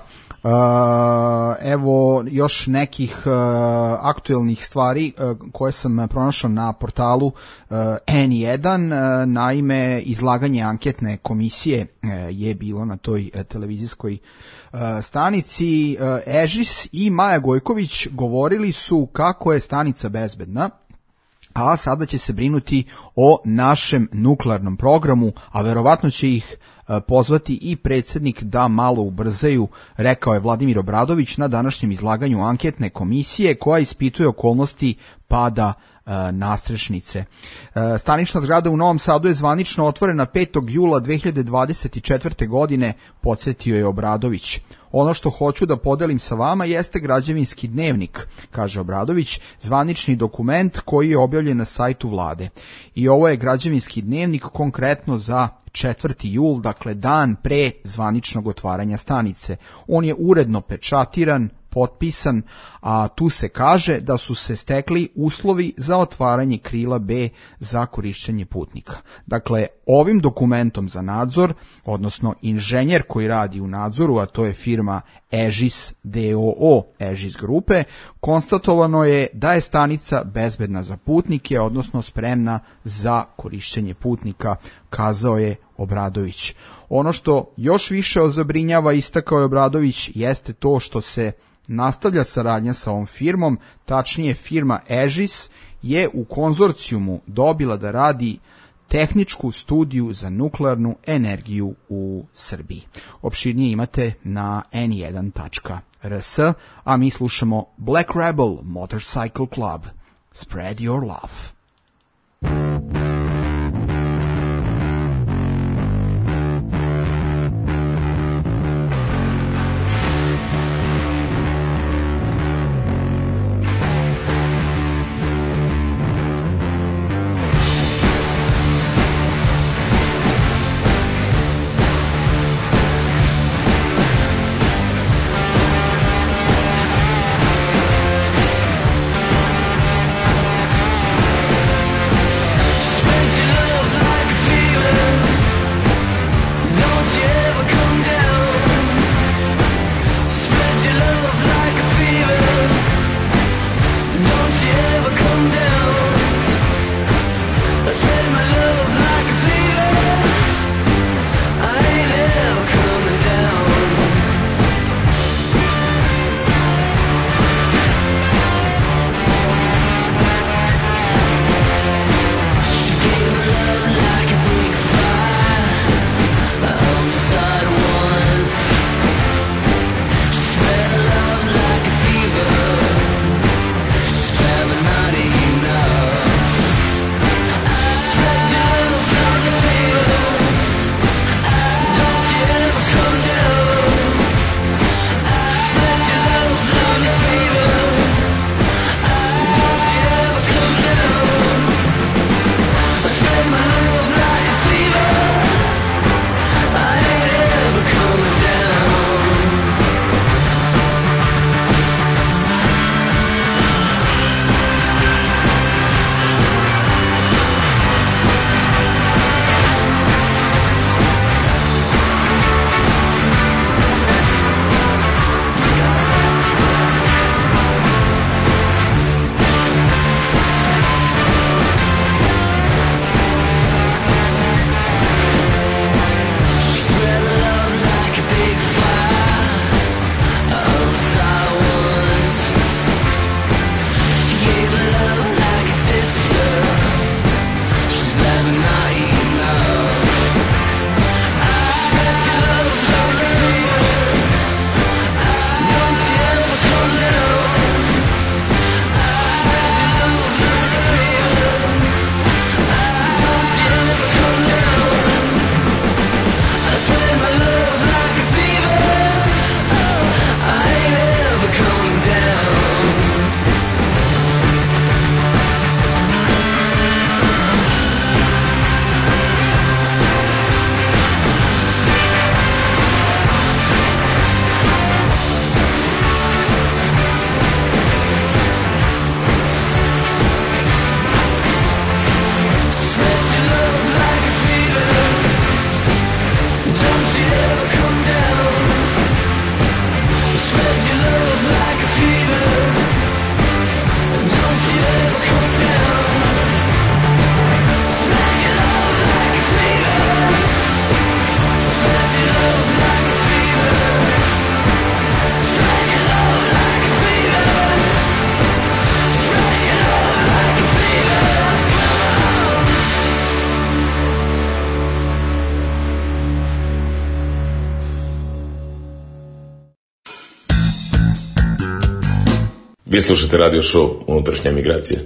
Evo još nekih aktuelnih stvari koje sam pronašao na portalu N1. Naime, izlaganje anketne komisije je bilo na toj televizijskoj stanici. Ežis i Maja Gojković govorili su kako je stanica bezbedna, a sada će se brinuti o našem nuklearnom programu, a verovatno će ih pozvati i predsjednik da malo ubrzaju, rekao je Vladimir Obradović na današnjem izlaganju anketne komisije koja ispituje okolnosti pada nastrešnice. Stanična zgrada u Novom Sadu je zvanično otvorena 5. jula 2024. godine, podsjetio je Obradović. Ono što hoću da podelim sa vama jeste građevinski dnevnik, kaže Obradović, zvanični dokument koji je objavljen na sajtu vlade. I ovo je građevinski dnevnik konkretno za 4. jul, dakle dan pre zvaničnog otvaranja stanice. On je uredno pečatiran, potpisan, a tu se kaže da su se stekli uslovi za otvaranje krila B za korišćenje putnika. Dakle, ovim dokumentom za nadzor, odnosno inženjer koji radi u nadzoru, a to je firma Ežis DOO, Ežis grupe, konstatovano je da je stanica bezbedna za putnike, odnosno spremna za korišćenje putnika, kazao je Obradović. Ono što još više ozabrinjava, istakao je Obradović, jeste to što se nastavlja saradnja sa ovom firmom, tačnije firma Ežis je u konzorcijumu dobila da radi tehničku studiju za nuklearnu energiju u Srbiji. Opširnije imate na n1.rs, a mi slušamo Black Rebel Motorcycle Club. Spread your love. Vi slušate radio show Unutrašnja emigracija.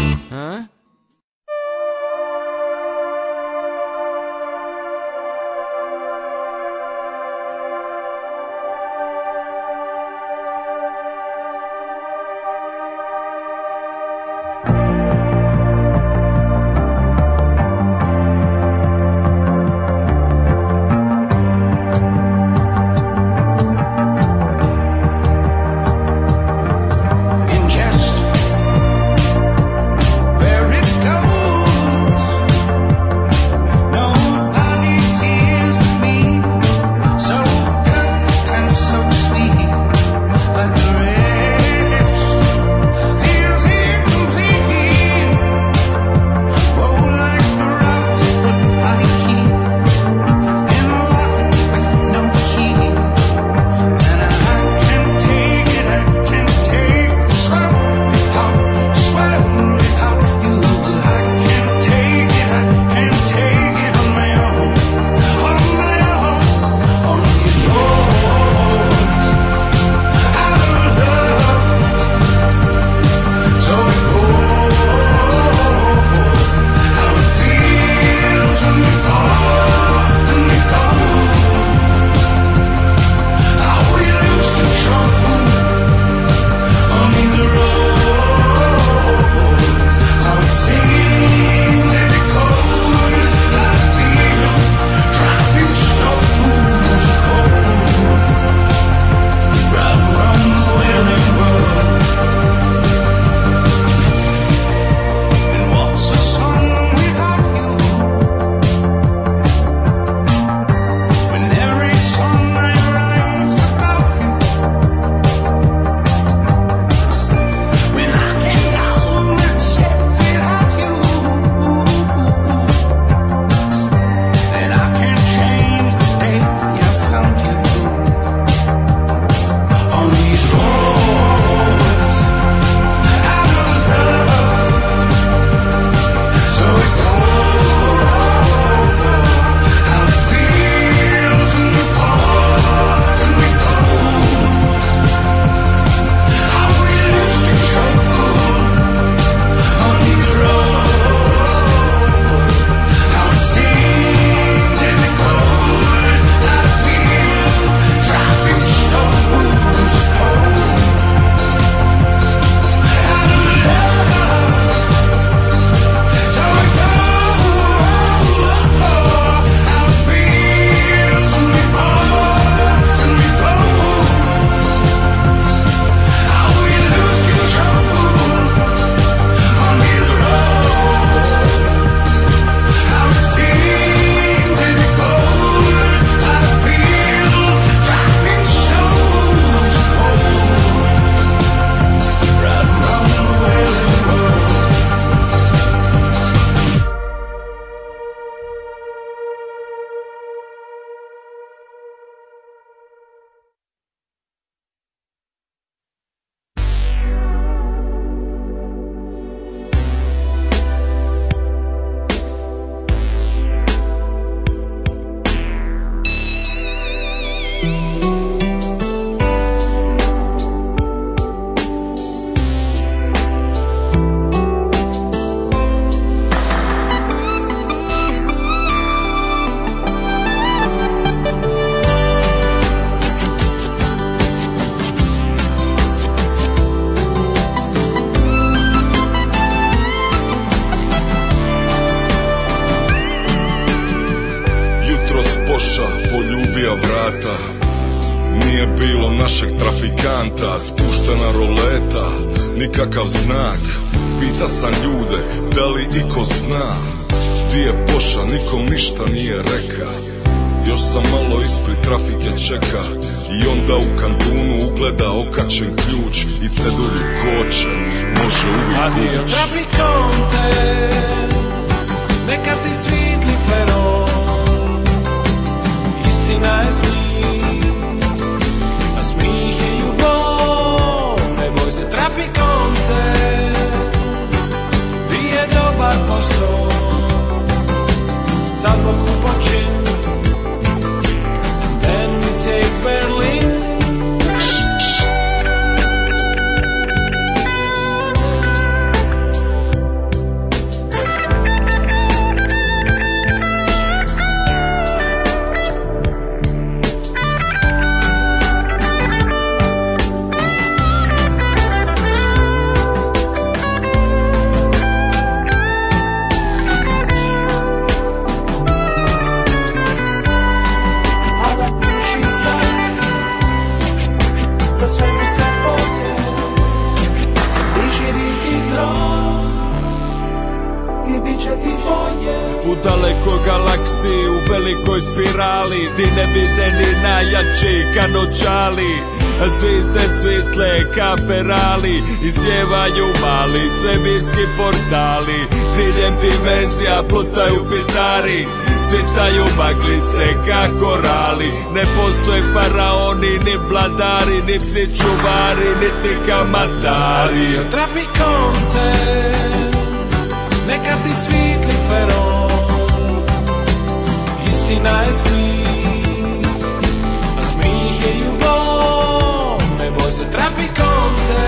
trafikanta, spuštena roleta, nikakav znak. Pita sam ljude, da li iko zna di je poša, nikom ništa nije reka. Još sam malo ispred trafike čeka i onda u kantunu ugleda okačen ključ i cedulju koče, može uvijek ući. Trafikante, neka ti svitli fero, istina je smih, a smih je ljubav. Ne boj se trafikante, prije dobar posao, sad boku počin. Then we take Berlin. i bit će ti bolje. U dalekoj galaksiji, u velikoj spirali, di nevideni najjači kanoćali, zvizde svitle kaperali, izjevaju mali svemirski portali, diljem dimenzija plutaju pitari, cvitaju maglice ka korali, ne postoje faraoni, ni vladari, ni psi čuvari, niti kamatari. Trafikonte, neka ti svitli feron, istina je smih, a smih je ljubav. Ne boj se trafikonte,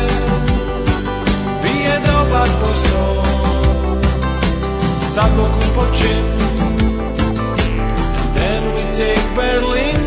bije dobar posao, sad dok počin, and then we take Berlin.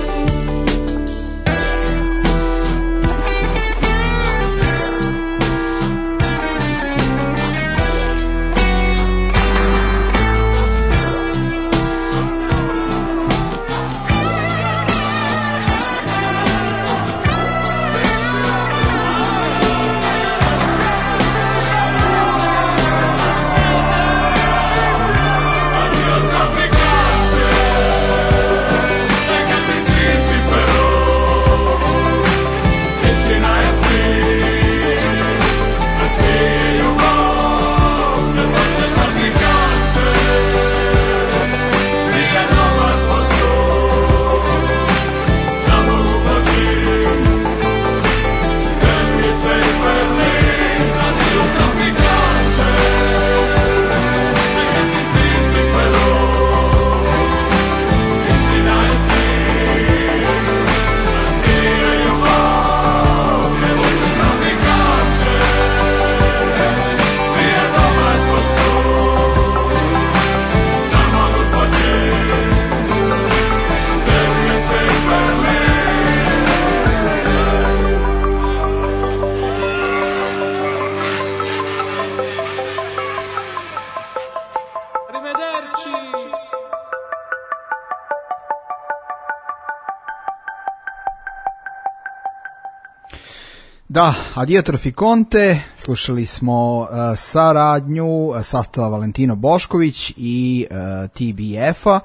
Da, Adio Trafikonte, slušali smo saradnju sastava Valentino Bošković i TBF-a,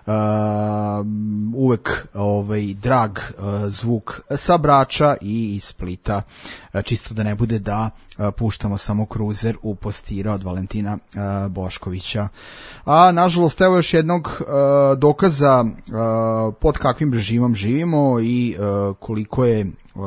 uvek drag zvuk sa Brača i iz Splita, čisto da ne bude da puštamo samo kruzer u postira od Valentina Boškovića. A nažalost, evo još jednog dokaza pod kakvim režimom živimo i koliko je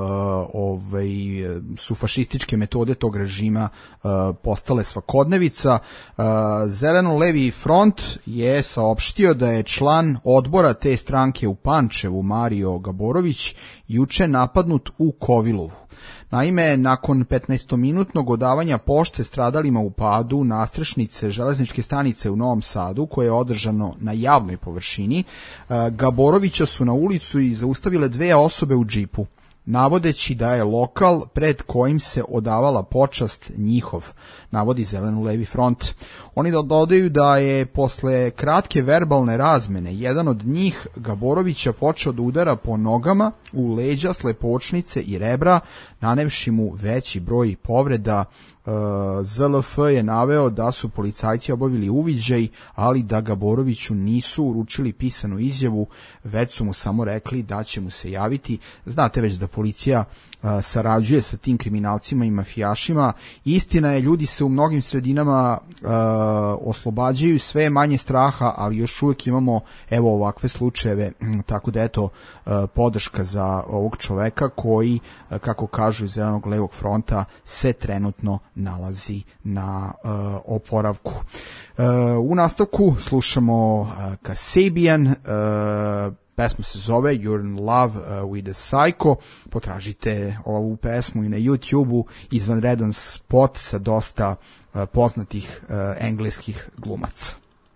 su fašističke metode tog režima postale svakodnevica. Zeleno-levi front je saopštio da je član odbora te stranke u Pančevu, Mario Gaborović, juče napadnut u Kovilovu. Naime, nakon 15-minutnog odavanja pošte stradalima u padu nastrešnice železničke stanice u Novom Sadu, koje je održano na javnoj površini, Gaborovića su na ulicu i zaustavile dve osobe u džipu, navodeći da je lokal pred kojim se odavala počast njihov, navodi Zeleno-levi front. Oni dodaju da je posle kratke verbalne razmene jedan od njih Gaborovića počeo da udara po nogama u leđa, slepočnice i rebra, nanevši mu veći broj povreda. ZLF je naveo da su policajci obavili uviđaj, ali da Gaboroviću nisu uručili pisanu izjavu, već su mu samo rekli da će mu se javiti. Znate već da policija sarađuje sa tim kriminalcima i mafijašima. Istina je, ljudi se u mnogim sredinama oslobađaju, sve manje straha, ali još uvijek imamo evo ovakve slučajeve, tako da eto podrška za ovog čoveka koji, kako kažu iz Zelenog levog fronta, se trenutno nalazi na oporavku. U nastavku slušamo Kasabian, pesma se zove You're in Love with a Psycho. Potražite ovu pesmu i na YouTube-u, izvanredan spot sa dosta poznatih engleskih glumaca.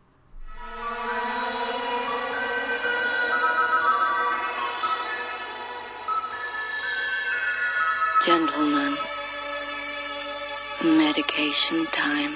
Gentlemen, medication time.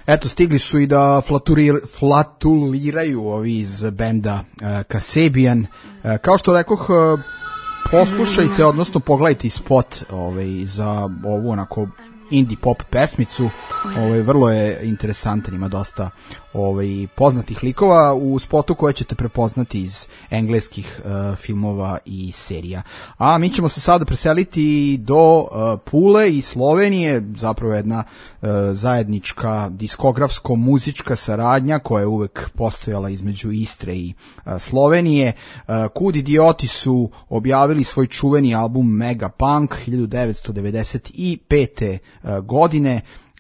Eto, stigli su i da flatuliraju ovi iz benda Kasabian. Kao što rekoh, poslušajte, odnosno pogledajte spot za ovu onako indie pop pesmicu. Vrlo je interesantan, ima dosta poznatih likova u spotu koje ćete prepoznati iz engleskih filmova i serija. A mi ćemo se sada preseliti do Pule i Slovenije, zapravo jedna zajednička diskografsko-muzička saradnja koja je uvek postojala između Istre i Slovenije. Kud Idioti su objavili svoj čuveni album Mega Punk 1995. godine.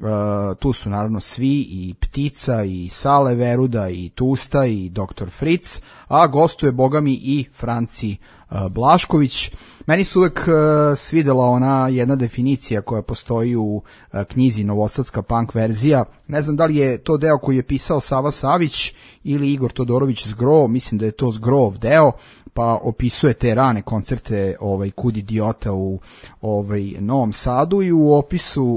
Tu su naravno svi, i Ptica, i Sale Veruda, i Tusta, i Dr. Fritz, a gostuje bogami i Franci Blašković. Meni se uvek svidela ona jedna definicija koja postoji u knjizi Novosadska punk verzija. Ne znam da li je to deo koji je pisao Sava Savić ili Igor Todorović Zgro, mislim da je to Zgrov deo, pa opisuje te rane koncerte Kud Idiota u Novom Sadu, i u opisu,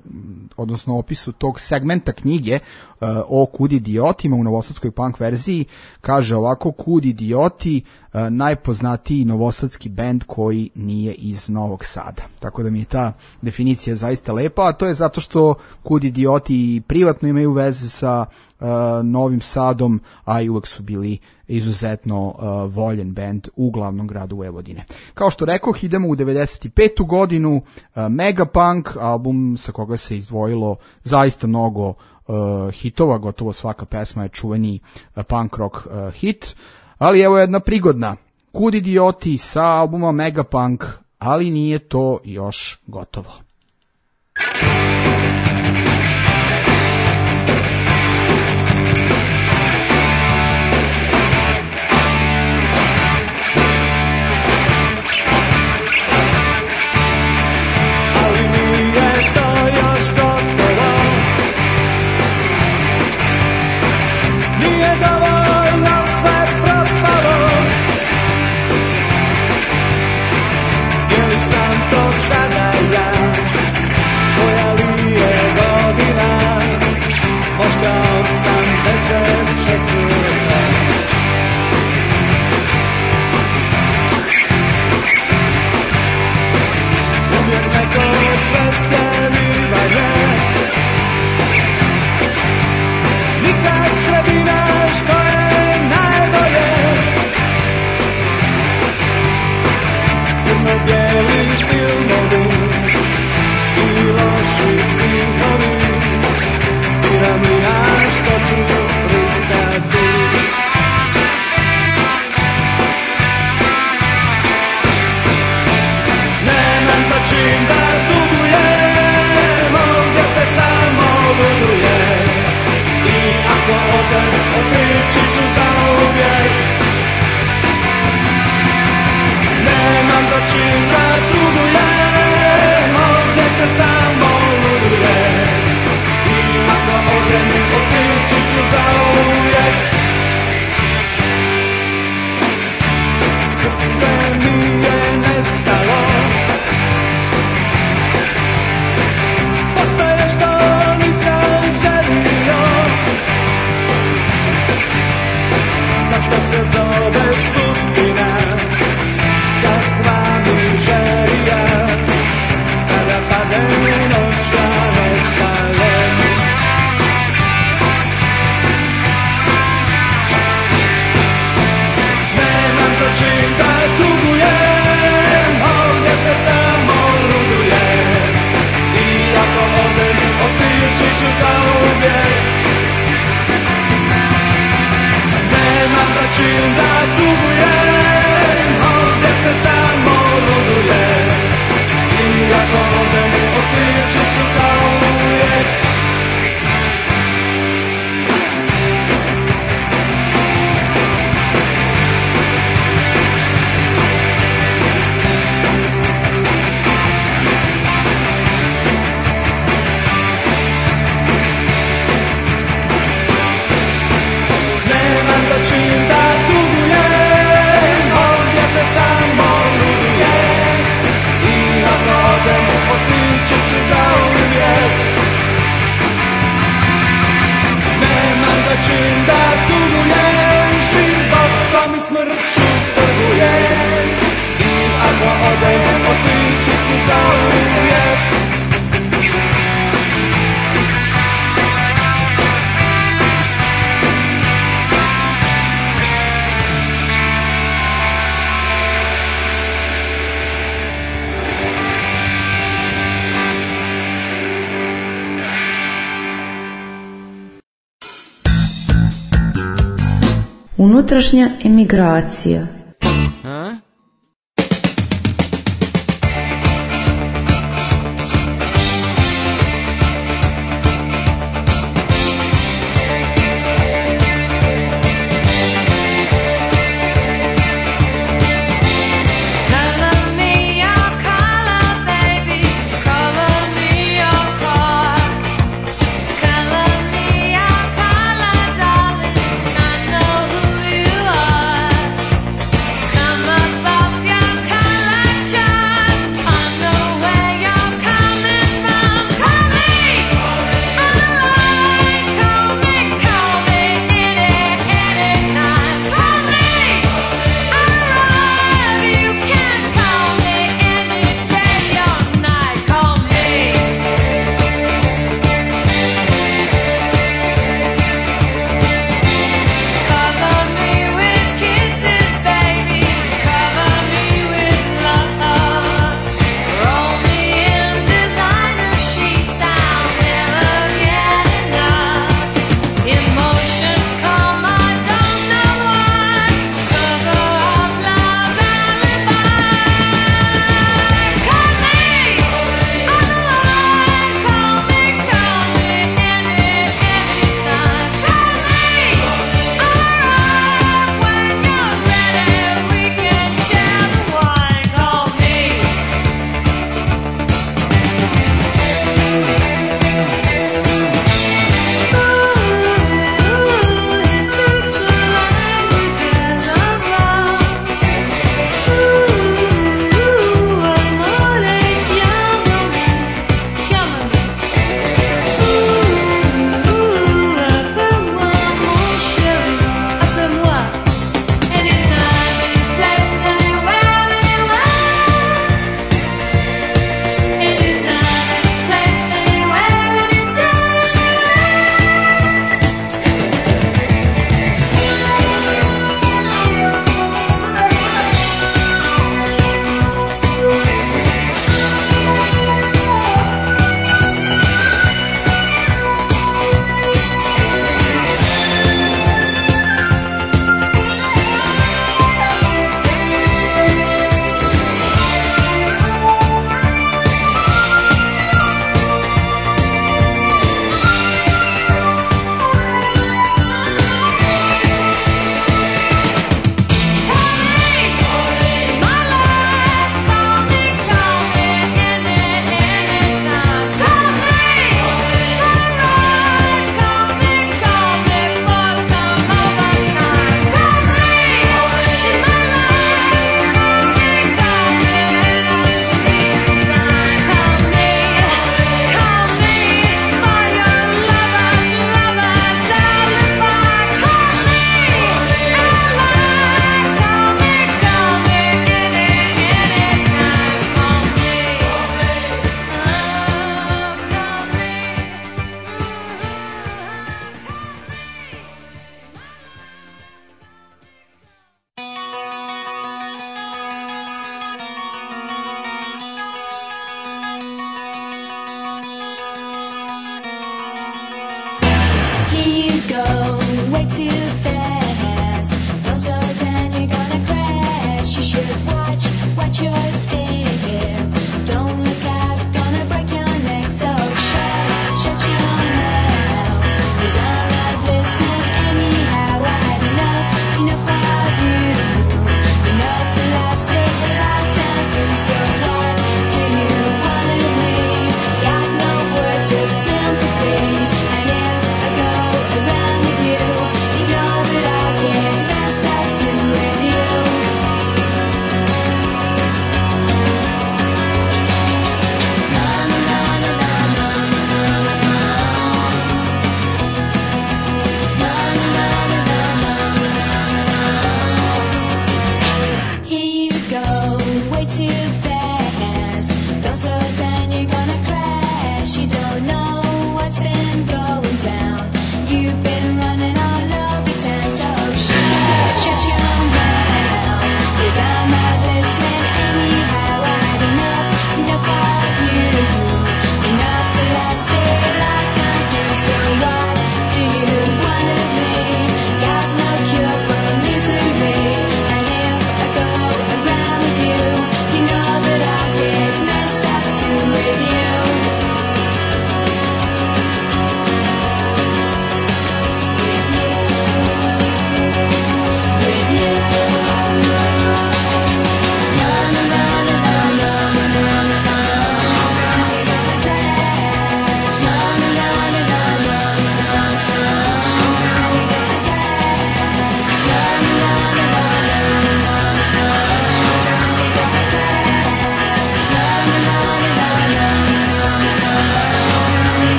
odnosno opisu tog segmenta knjige o Kud Idiotima u novosadskoj punk verziji, kaže ovako: Kud Idioti, najpoznatiji novosadski bend koji nije iz Novog Sada. Tako da mi je ta definicija zaista lepa, a to je zato što Kud Idioti privatno imaju veze sa Novim Sadom, a i uvek su bili izuzetno voljen bend u glavnom gradu Vojvodine. Kao što rekoh, idemo u 95. godinu, Megapunk, album sa koga se izdvojilo zaista mnogo hitova, gotovo svaka pesma je čuveni punk rock hit, ali evo jedna prigodna: Kud Idioti sa albuma Megapunk, ali nije to još gotovo. Kakva mi želja kada padem Unutrašnja emigracija.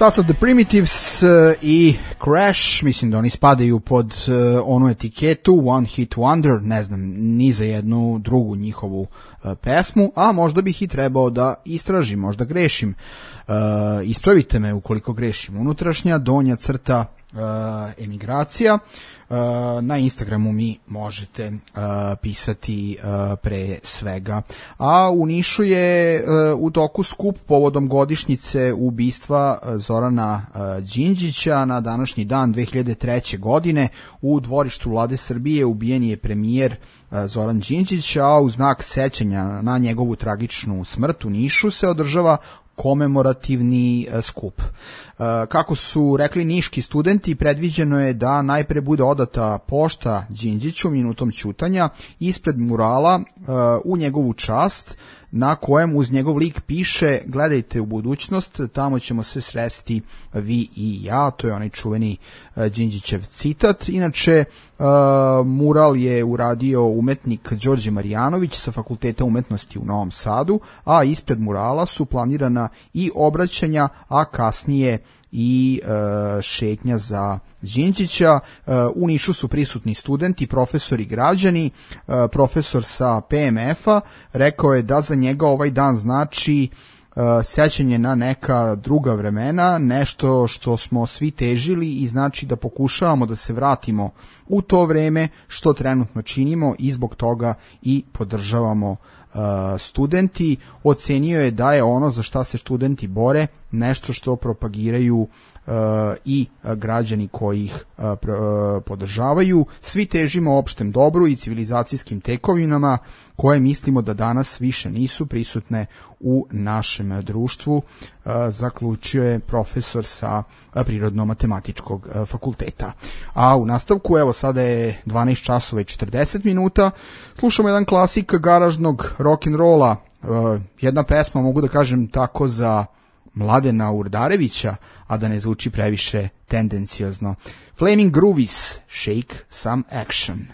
Sastav The Primitives i Crash, mislim da oni spadaju pod onu etiketu One Hit Wonder, ne znam ni za jednu drugu njihovu pesmu, a možda bih i trebao da istražim, možda grešim. Ispravite me ukoliko grešim. Unutrašnja donja crta emigracija. Na Instagramu mi možete pisati pre svega. A u Nišu je u toku skup povodom godišnjice ubistva Zorana Đinđića. Na današnji dan 2003. godine u dvorištu Vlade Srbije ubijen je premijer Zoran Đinđić, a u znak sećanja na njegovu tragičnu smrt u Nišu se održava komemorativni skup. Kako su rekli niški studenti, predviđeno je da najpre bude odata pošta Đinđiću minutom ćutanja ispred murala u njegovu čast, na kojem uz njegov lik piše gledajte u budućnost, tamo ćemo se sresti vi i ja, to je onaj čuveni Đinđićev citat. Inače, mural je uradio umetnik Đorđe Marijanović sa Fakulteta umetnosti u Novom Sadu, a ispred murala su planirana i obraćanja, a kasnije i šetnja za Đinđića. U Nišu su prisutni studenti, profesori, građani. Profesor sa PMF-a rekao je da za njega ovaj dan znači sećanje na neka druga vremena, nešto što smo svi težili i znači da pokušavamo da se vratimo u to vreme što trenutno činimo i zbog toga i podržavamo studenti. Ocenio je da je ono za šta se studenti bore nešto što propagiraju i građani koji ih podržavaju. Svi težimo opštem dobru i civilizacijskim tekovinama koje mislimo da danas više nisu prisutne u našem društvu, zaključio je profesor sa Prirodno-matematičkog fakulteta. A u nastavku, evo sada je 12 časova i 40 minuta, slušamo jedan klasik garažnog rock'n'rolla, jedna pesma, mogu da kažem tako, za Mladena Urdarevića, a da ne zvuči previše tendenciozno. Flaming Groovies, Shake Some Action.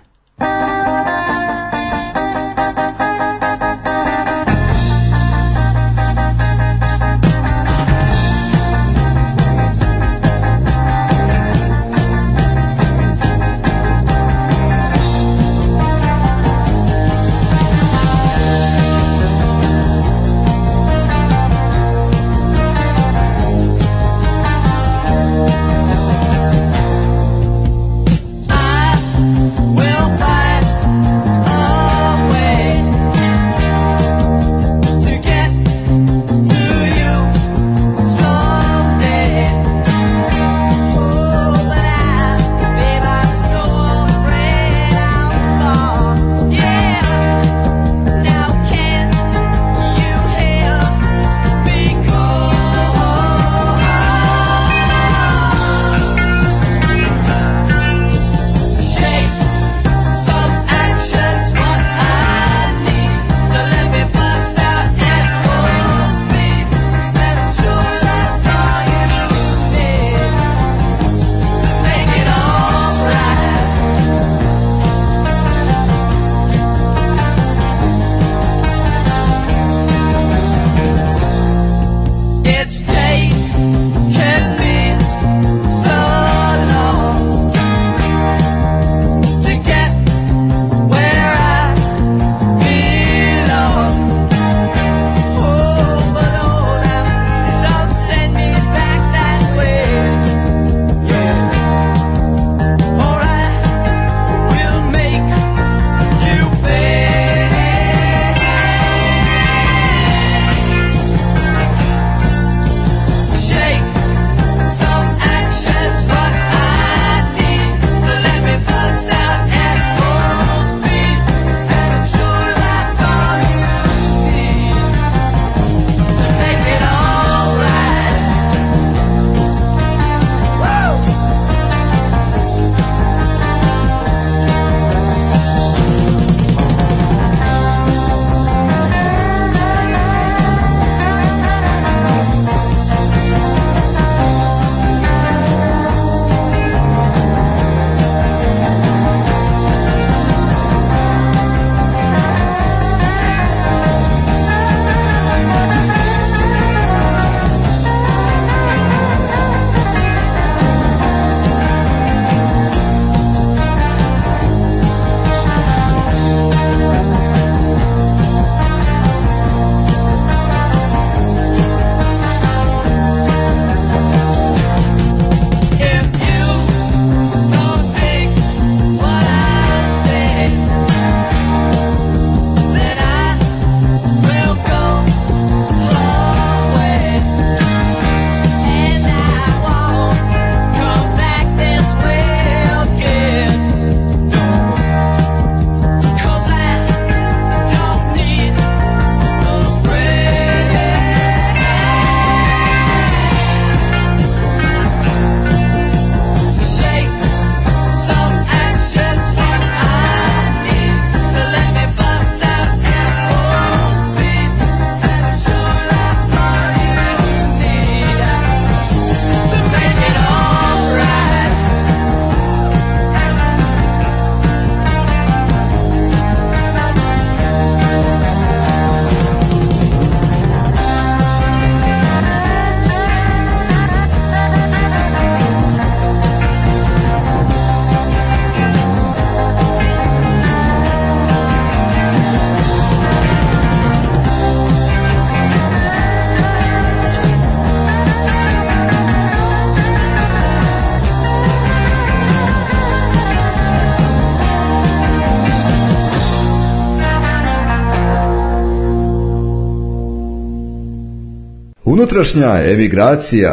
Will fight Unutrašnja emigracija.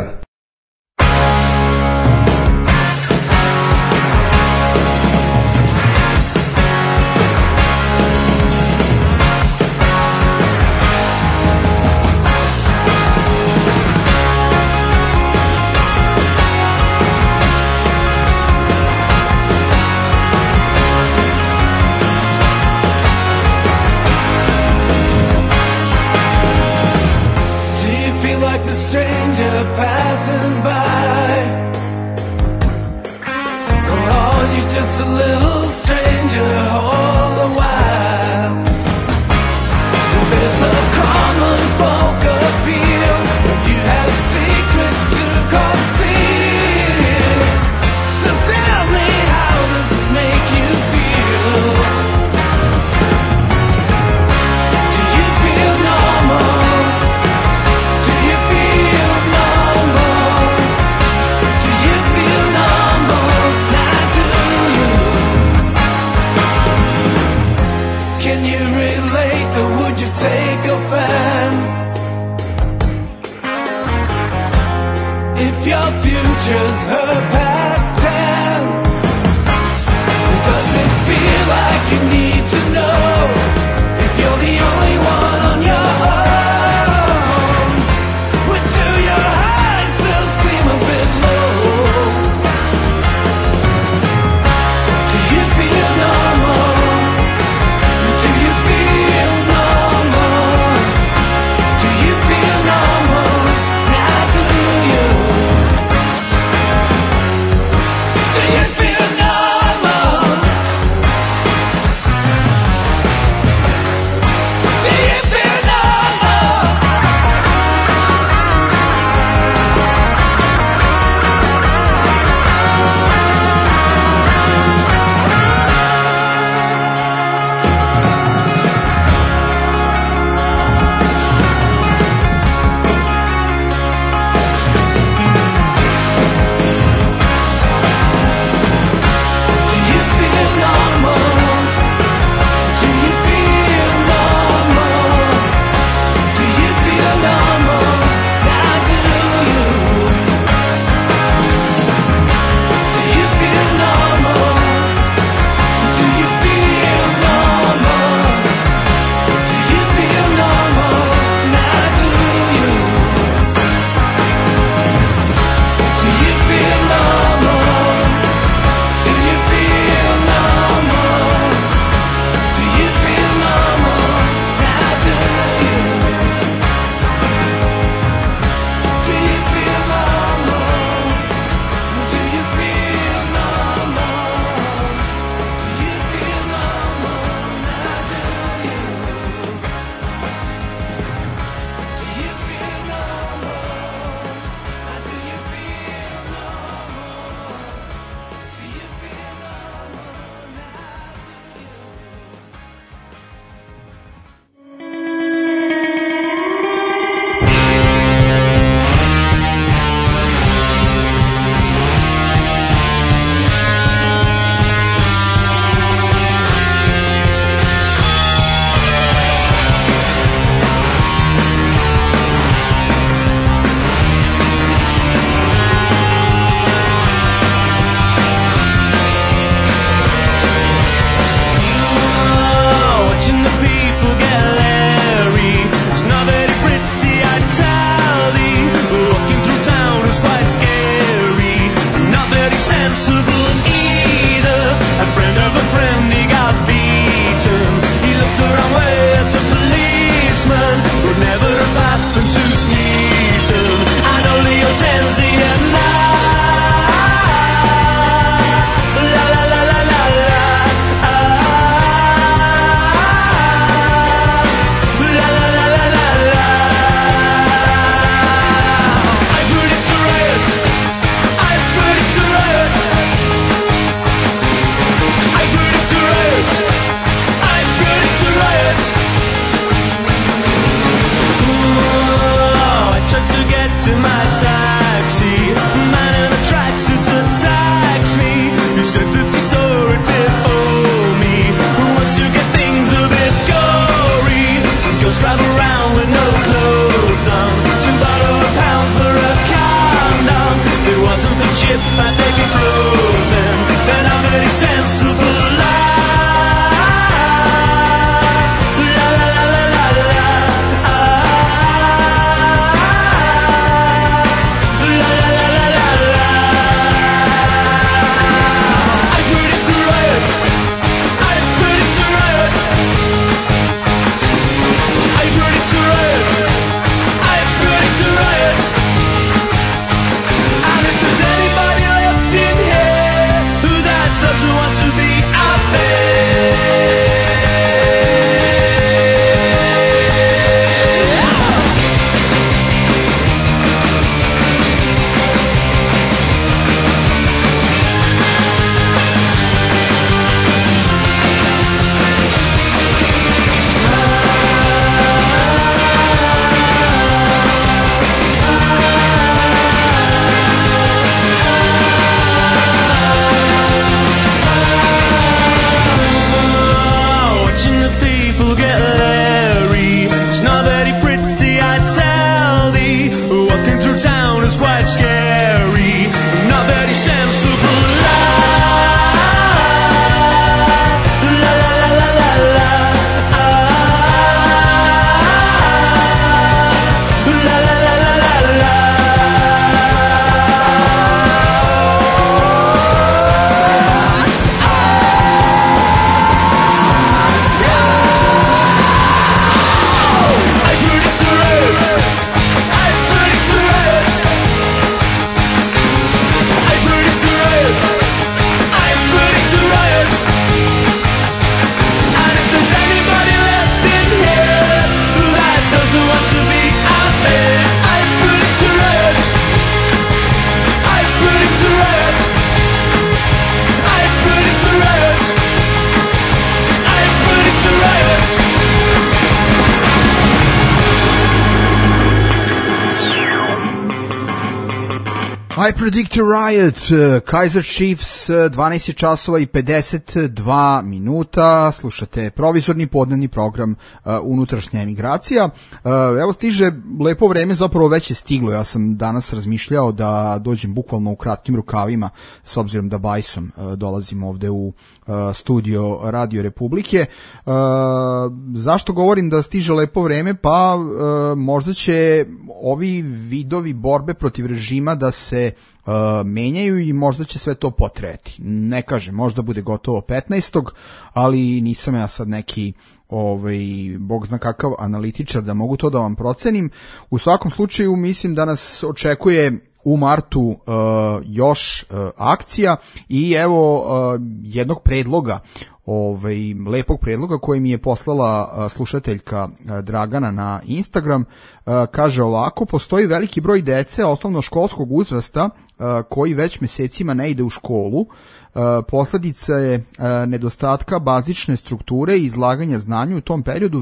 I predict a riot, Kaiser Chiefs, 12 časova i 52 minuta, slušate provizorni podnevni program Unutrašnja emigracija. Evo stiže lepo vreme, zapravo već je stiglo, ja sam danas razmišljao da dođem bukvalno u kratkim rukavima, s obzirom da bajsom dolazim ovde u studio Radio Republike. Zašto govorim da stiže lepo vreme? Pa možda će ovi vidovi borbe protiv režima da se menjaju i možda će sve to potrajati. Ne kažem, možda bude gotovo 15. ali nisam ja sad neki bog zna kakav analitičar da mogu to da vam procenim. U svakom slučaju mislim da nas očekuje u martu još akcija i evo jednog predloga, lepog predloga koji mi je poslala slušateljka Dragana na Instagram. Kaže ovako: postoji veliki broj dece osnovnoškolskog uzrasta koji već mesecima ne ide u školu. Posledica je nedostatka bazične strukture i izlaganja znanju u tom periodu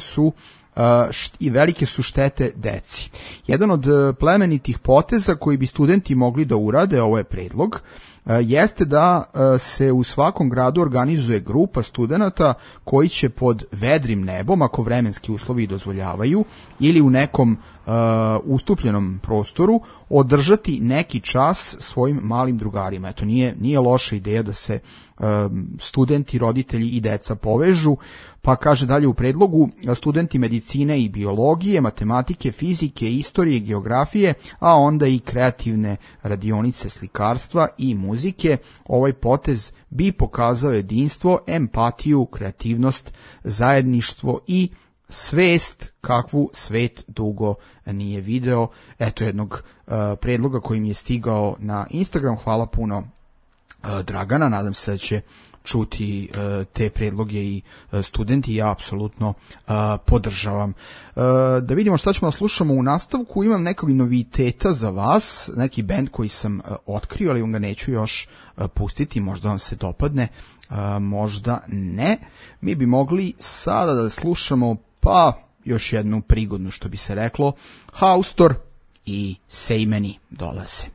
velike su štete deci. Jedan od plemenitih poteza koji bi studenti mogli da urade, ovo je predlog, jeste da se u svakom gradu organizuje grupa studenata koji će pod vedrim nebom, ako vremenski uslovi dozvoljavaju, ili u nekom ustupljenom prostoru održati neki čas svojim malim drugarima. Eto, nije loša ideja da se studenti, roditelji i deca povežu. Pa kaže dalje u predlogu: studenti medicine i biologije, matematike, fizike, istorije, geografije, a onda i kreativne radionice slikarstva i muzike. Ovaj potez bi pokazao jedinstvo, empatiju, kreativnost, zajedništvo i svest kakvu svet dugo nije video. Eto jednog predloga koji mi je stigao na Instagram. Hvala puno Dragana, nadam se da će čuti te predloge i studenti, ja apsolutno podržavam. Da vidimo šta ćemo da slušamo u nastavku. Imam nekog noviteta za vas, neki bend koji sam otkrio, ali vam ga neću još pustiti, možda vam se dopadne, možda ne. Mi bi mogli sada da slušamo pa još jednu prigodnu, što bi se reklo, Haustor i Sejmeni dolaze.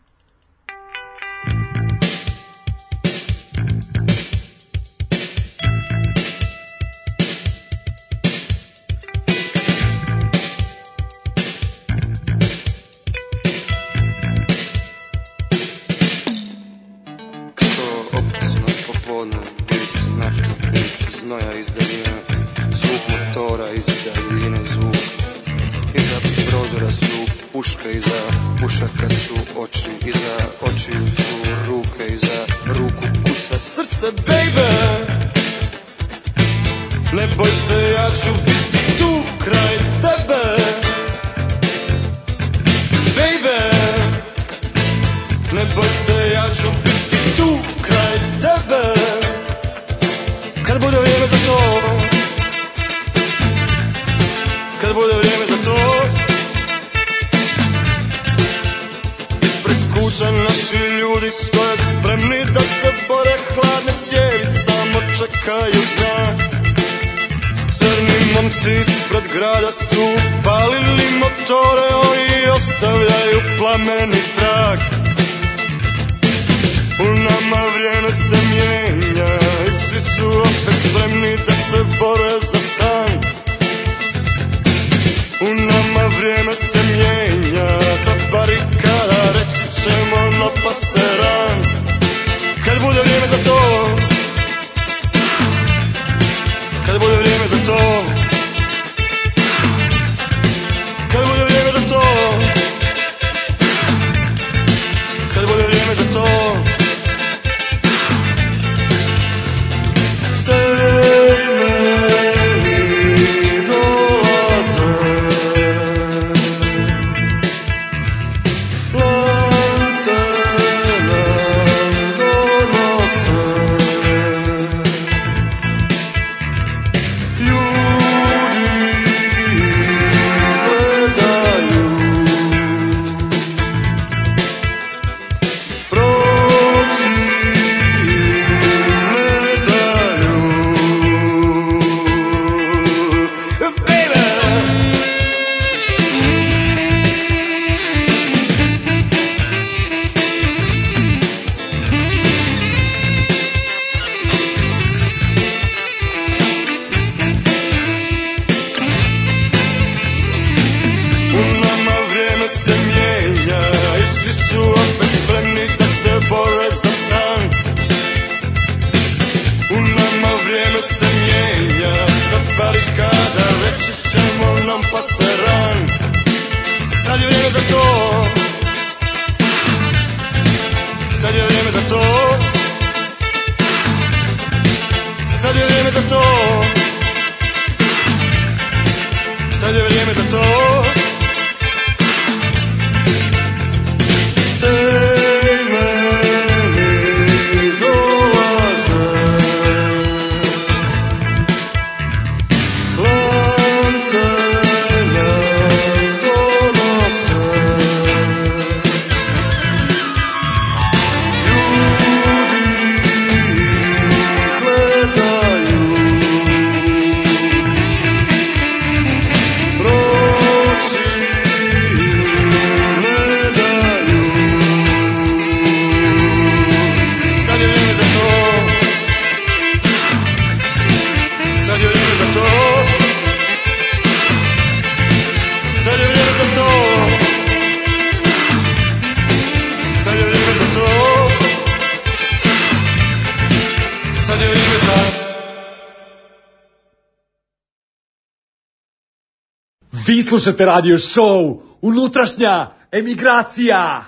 Znoja iz daljine, zvuk motora iz daljine, zvuk iza prozora su puške, iza pušaka su oči, iza očiju su ruke, iza ruku kuca srce, baby. Ne boj se, ja ću biti tu kraj tebe, baby. Ne boj se, ja ću biti tu kraj tebe. Kad bude vrijeme za to, kad bude vrijeme za to, ispred kuća naši ljudi stoje spremni da se bore, hladne cijevi samo čekaju znak. Crni momci ispred grada su palili motore, oni ostavljaju plameni trag. U nama vrijeme se mijenja i svi su opet spremni da se bore za san. U nama vrijeme se mijenja, za barikada reći ćemo no paseran. Kad bude vrijeme za to, kad bude vrijeme za to, kad bude vrijeme za to, kad bude vrijeme za to. You Vi slušate radio show Unutrašnja emigracija.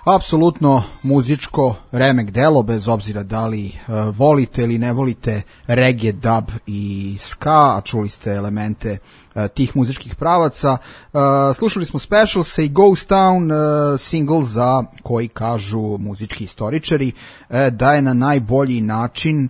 Apsolutno muzičko remek delo, bez obzira da li volite ili ne volite reggae, dub i ska, a čuli ste elemente tih muzičkih pravaca. Slušali smo Specials i Ghost Town, single za koji kažu muzički istoričari da je na najbolji način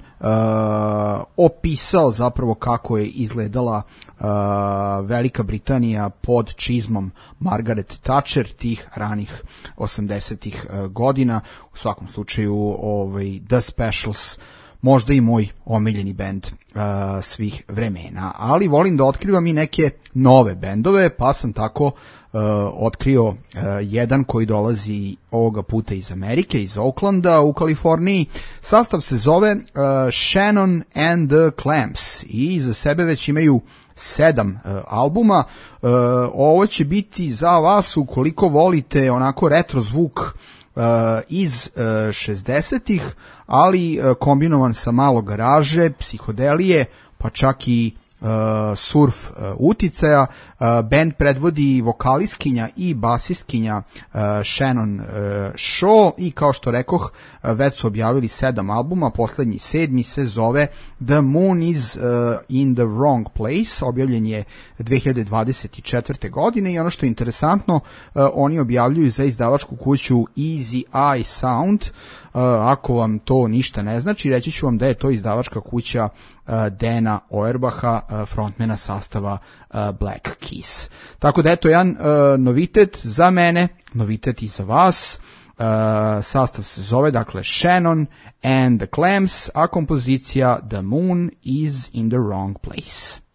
opisao zapravo kako je izgledala Velika Britanija pod čizmom Margaret Thatcher tih ranih 80-ih godina. U svakom slučaju The Specials možda i moj omiljeni bend svih vremena, ali volim da otkrivam i neke nove bendove, pa sam tako otkrio jedan koji dolazi ovoga puta iz Amerike, iz Oaklanda u Kaliforniji. Sastav se zove Shannon and the Clamps i za sebe već imaju 7 albuma. Ovo će biti za vas ukoliko volite onako retro zvuk iz 60-ih, ali kombinovan sa malo garaže, psihodelije, pa čak i surf uticaja. Band predvodi vokalistkinja i basistkinja Shannon Shaw i kao što rekoh, već su objavili 7 albuma, poslednji 7. se zove The Moon is in the Wrong Place, objavljen je 2024. godine i ono što je interesantno, oni objavljuju za izdavačku kuću Easy Eye Sound. Ako vam to ništa ne znači, reći ću vam da je to izdavačka kuća Dana Auerbacha, frontmana sastava Black Keys. Tako da eto jedan novitet za mene, novitet i za vas. Sastav se zove dakle Shannon and the Clamps, a kompozicija The Moon is in the Wrong Place.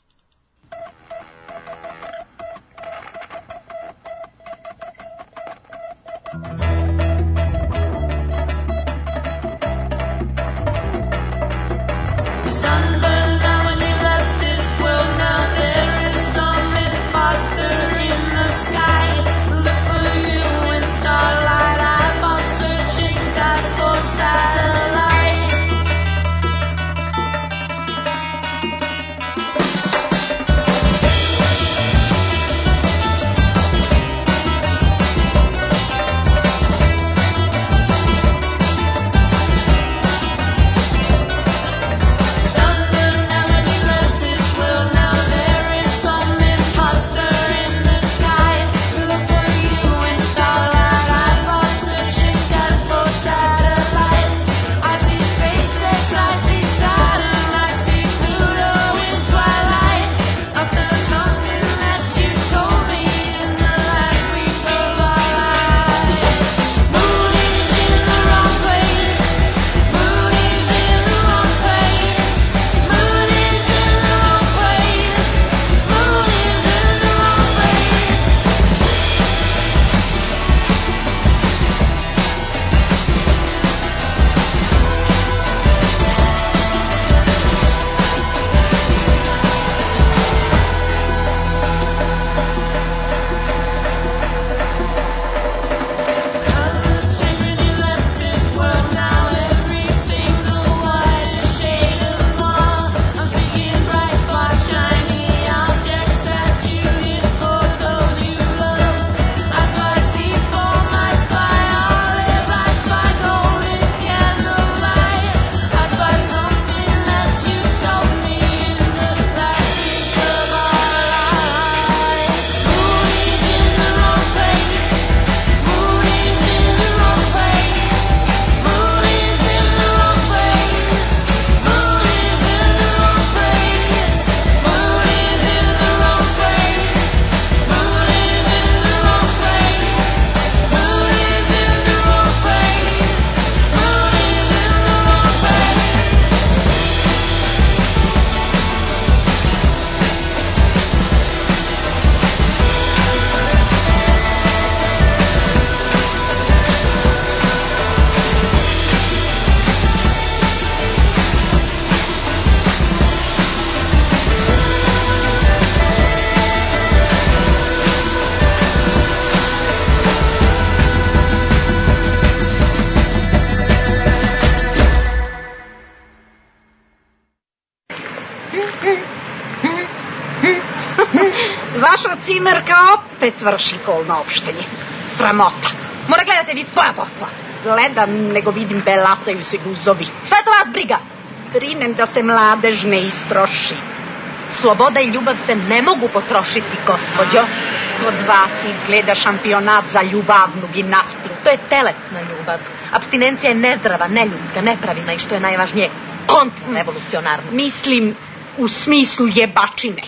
Vaša cimerka opet vrši polno opštenje. Sramota. Ma da gledate vi svoja posla? Gledam, nego vidim belasaju se guzovi. Šta je to vas briga? Brinem da se mladež ne istroši. Sloboda i ljubav se ne mogu potrošiti, gospođo. Od vas izgleda šampionat za ljubavnu gimnastiku. To je telesna ljubav. Apstinencija je nezdrava, neljudska, nepravilna i što je najvažnije, kontrarevolucionarna. Mislim u smislu jebačine.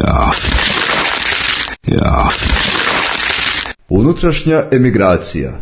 Ja. Unutrašnja emigracija.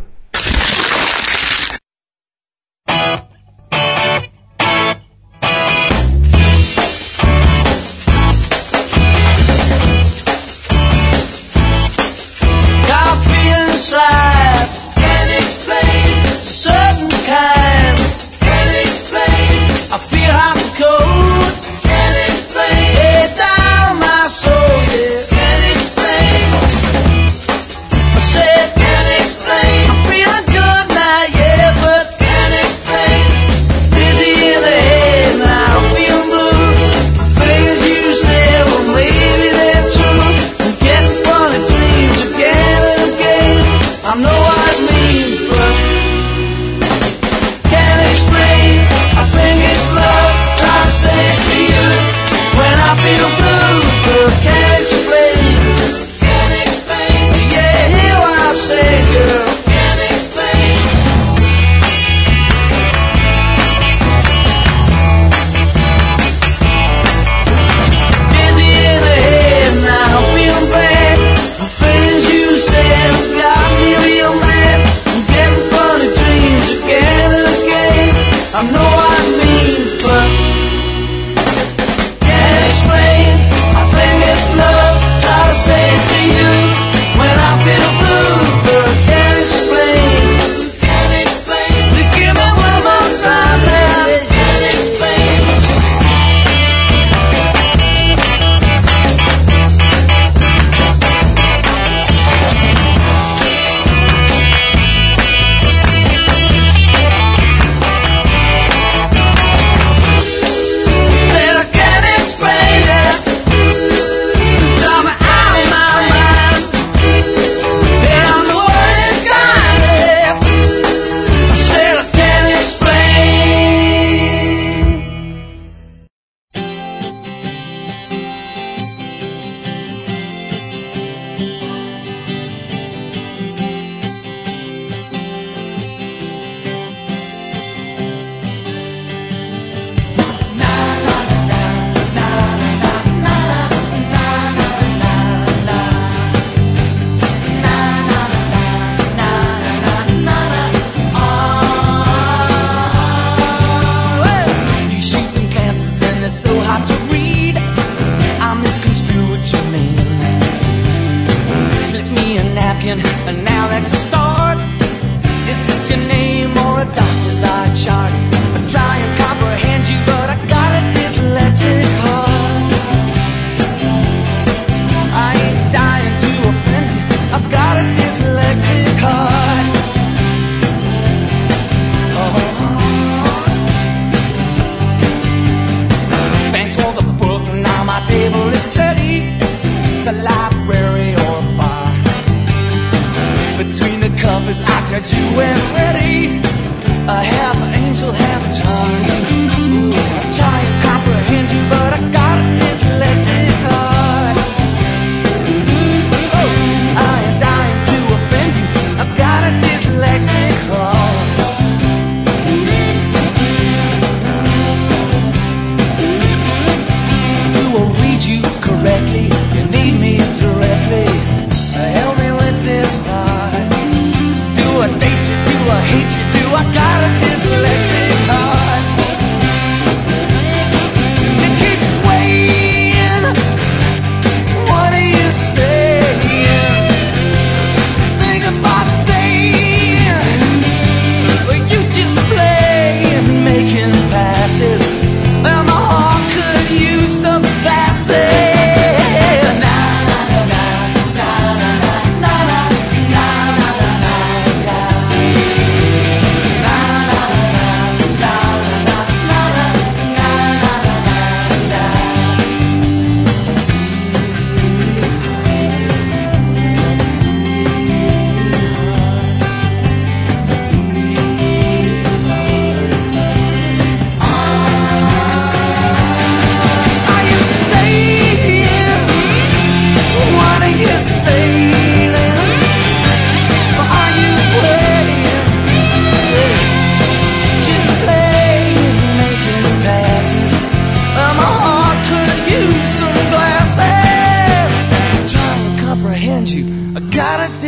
I hate you, do I got a dyslexic heart?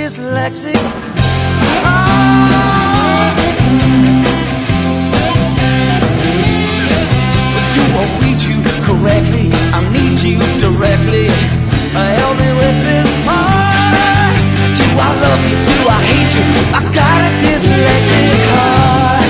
dyslexic. Do I read you correctly? I need you directly. Help me with this part. Do I love you? Do I hate you? I got a dyslexic heart.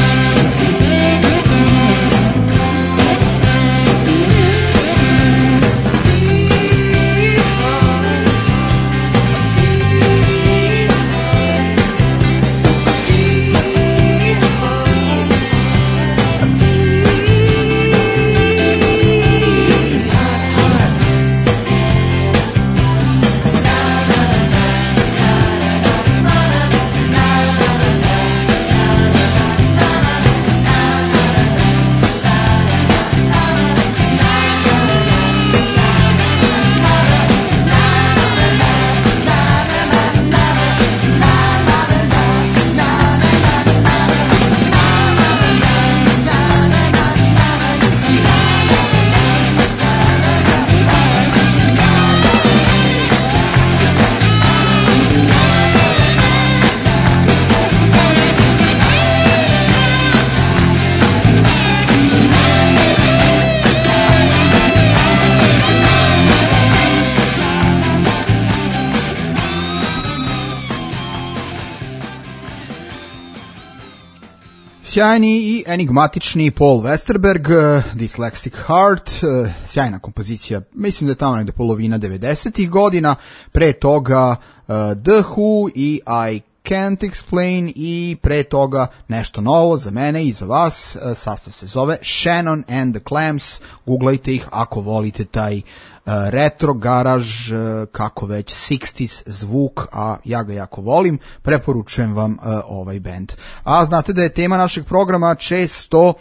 Sjajni i enigmatični Paul Westerberg, Dyslexic Heart, sjajna kompozicija, mislim da je tamo negde polovina 90-ih godina, pre toga The Who i I Can't Explain i pre toga nešto novo za mene i za vas, sastav se zove Shannon and the Clams, googlajte ih ako volite taj retro garaž, kako već 60s zvuk, a ja ga jako volim, preporučujem vam ovaj band. A znate da je tema našeg programa često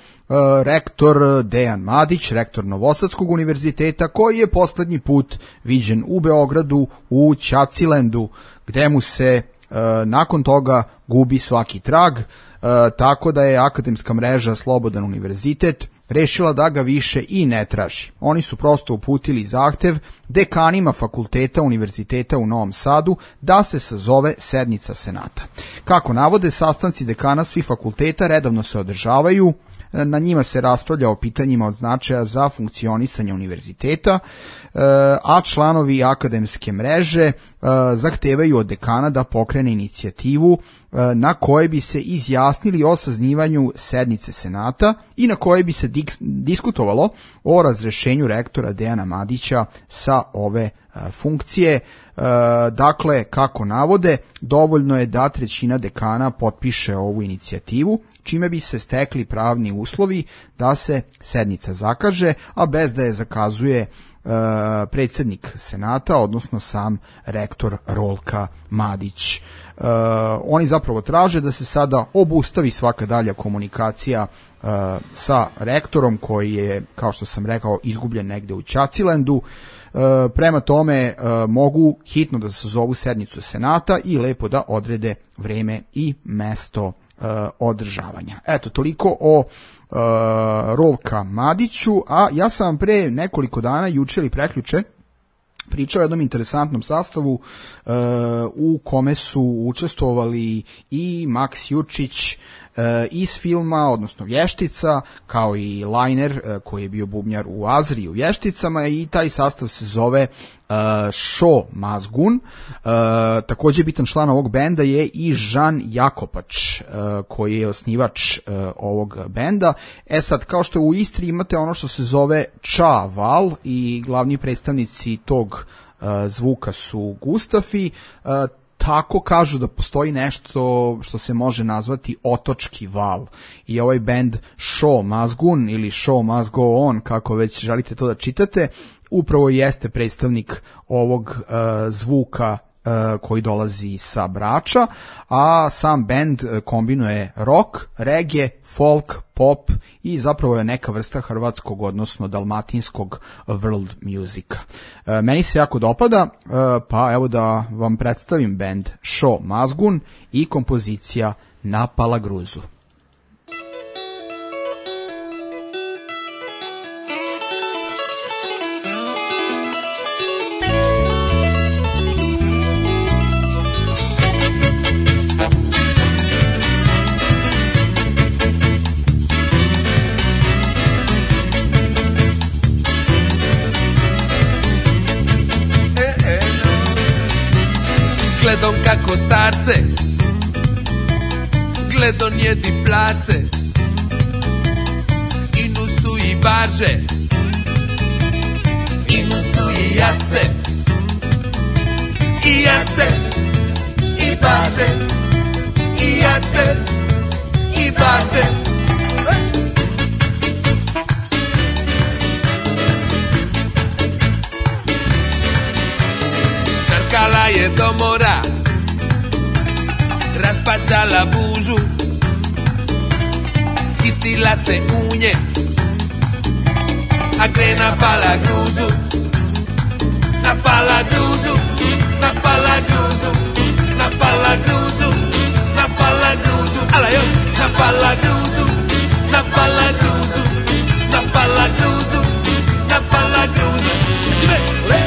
rektor Dejan Madić, rektor Novosadskog univerziteta, koji je poslednji put viđen u Beogradu u Ćacilendu, gde mu se nakon toga gubi svaki trag, tako da je akademska mreža Slobodan univerzitet rešila da ga više i ne traži. Oni su prosto uputili zahtev dekanima fakulteta univerziteta u Novom Sadu da se sazove sednica senata. Kako navode, sastanci dekana svih fakulteta redovno se održavaju, na njima se raspravlja o pitanjima od značaja za funkcionisanje univerziteta, a članovi akademske mreže zahtevaju od dekana da pokrene inicijativu na kojoj bi se izjasnili o saznivanju sednice senata i na kojoj bi se diskutovalo o razrešenju rektora Dejana Madića sa ove funkcije. Dakle, kako navode, dovoljno je da trećina dekana potpiše ovu inicijativu, čime bi se stekli pravni uslovi da se sednica zakaže, a bez da je zakazuje predsjednik senata, odnosno sam rektor Rolka Madić. Oni zapravo traže da se sada obustavi svaka dalja komunikacija sa rektorom koji je, kao što sam rekao, izgubljen negde u Ćacilendu. Prema tome mogu hitno da sazovu sednicu senata i lepo da odrede vreme i mesto održavanja. Eto, toliko o Rolka Madiću, a ja sam vam pre nekoliko dana, juče ili prekjuče, pričao o jednom interesantnom sastavu u kome su učestvovali i Maks Jurčić iz filma, odnosno Vještica, kao i Lajner koji je bio bubnjar u Azri u Vješticama, i taj sastav se zove Šo Mazgun. Takođe bitan član ovog benda je i Žan Jakopač koji je osnivač ovog benda. Sad, kao što u Istri imate ono što se zove ča val i glavni predstavnici tog zvuka su Gustafi, tako kažu da postoji nešto što se može nazvati otočki val. I ovaj band Šo Mazgun ili Show Must Go On, kako već želite to da čitate, upravo jeste predstavnik ovog zvuka koji dolazi sa Brača, a sam band kombinuje rock, reggae, folk, pop i zapravo je neka vrsta hrvatskog, odnosno dalmatinskog world musika. Meni se jako dopada, pa evo da vam predstavim band Šo Mazgun i kompozicija Na Palagruzu. Gledam kako starce, gledam jedi place, inus tu i barže, inus tu i jace, i jace, i barže, i jace, i barže. Trkala je do mora, raspačala bužu, hitila se u nje, a gre napala gruzu, napala gruzu, napala gruzu, napala gruzu, napala gruzu, ala još, napala gruzu, napala gruzu, napala gruzu, napala gruzu, sve, le.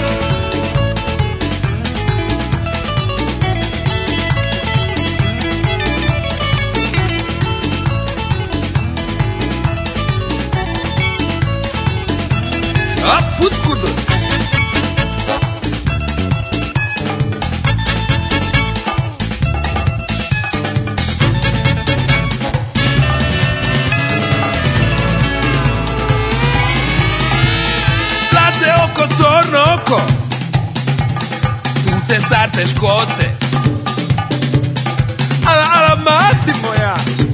A, puckudu! Place oko, corno oko, tute starte škoce. Ala, mati moja,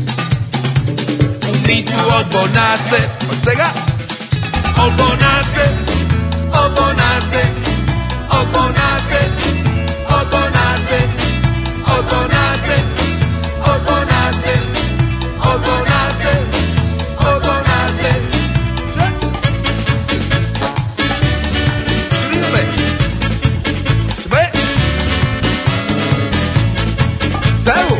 umiću od bonace, od svega? Od bonace, od bonace, od bonace, od bonace, od bonace, od bonace, od bonace, od bonace. Skribe. Čbe. Zavu.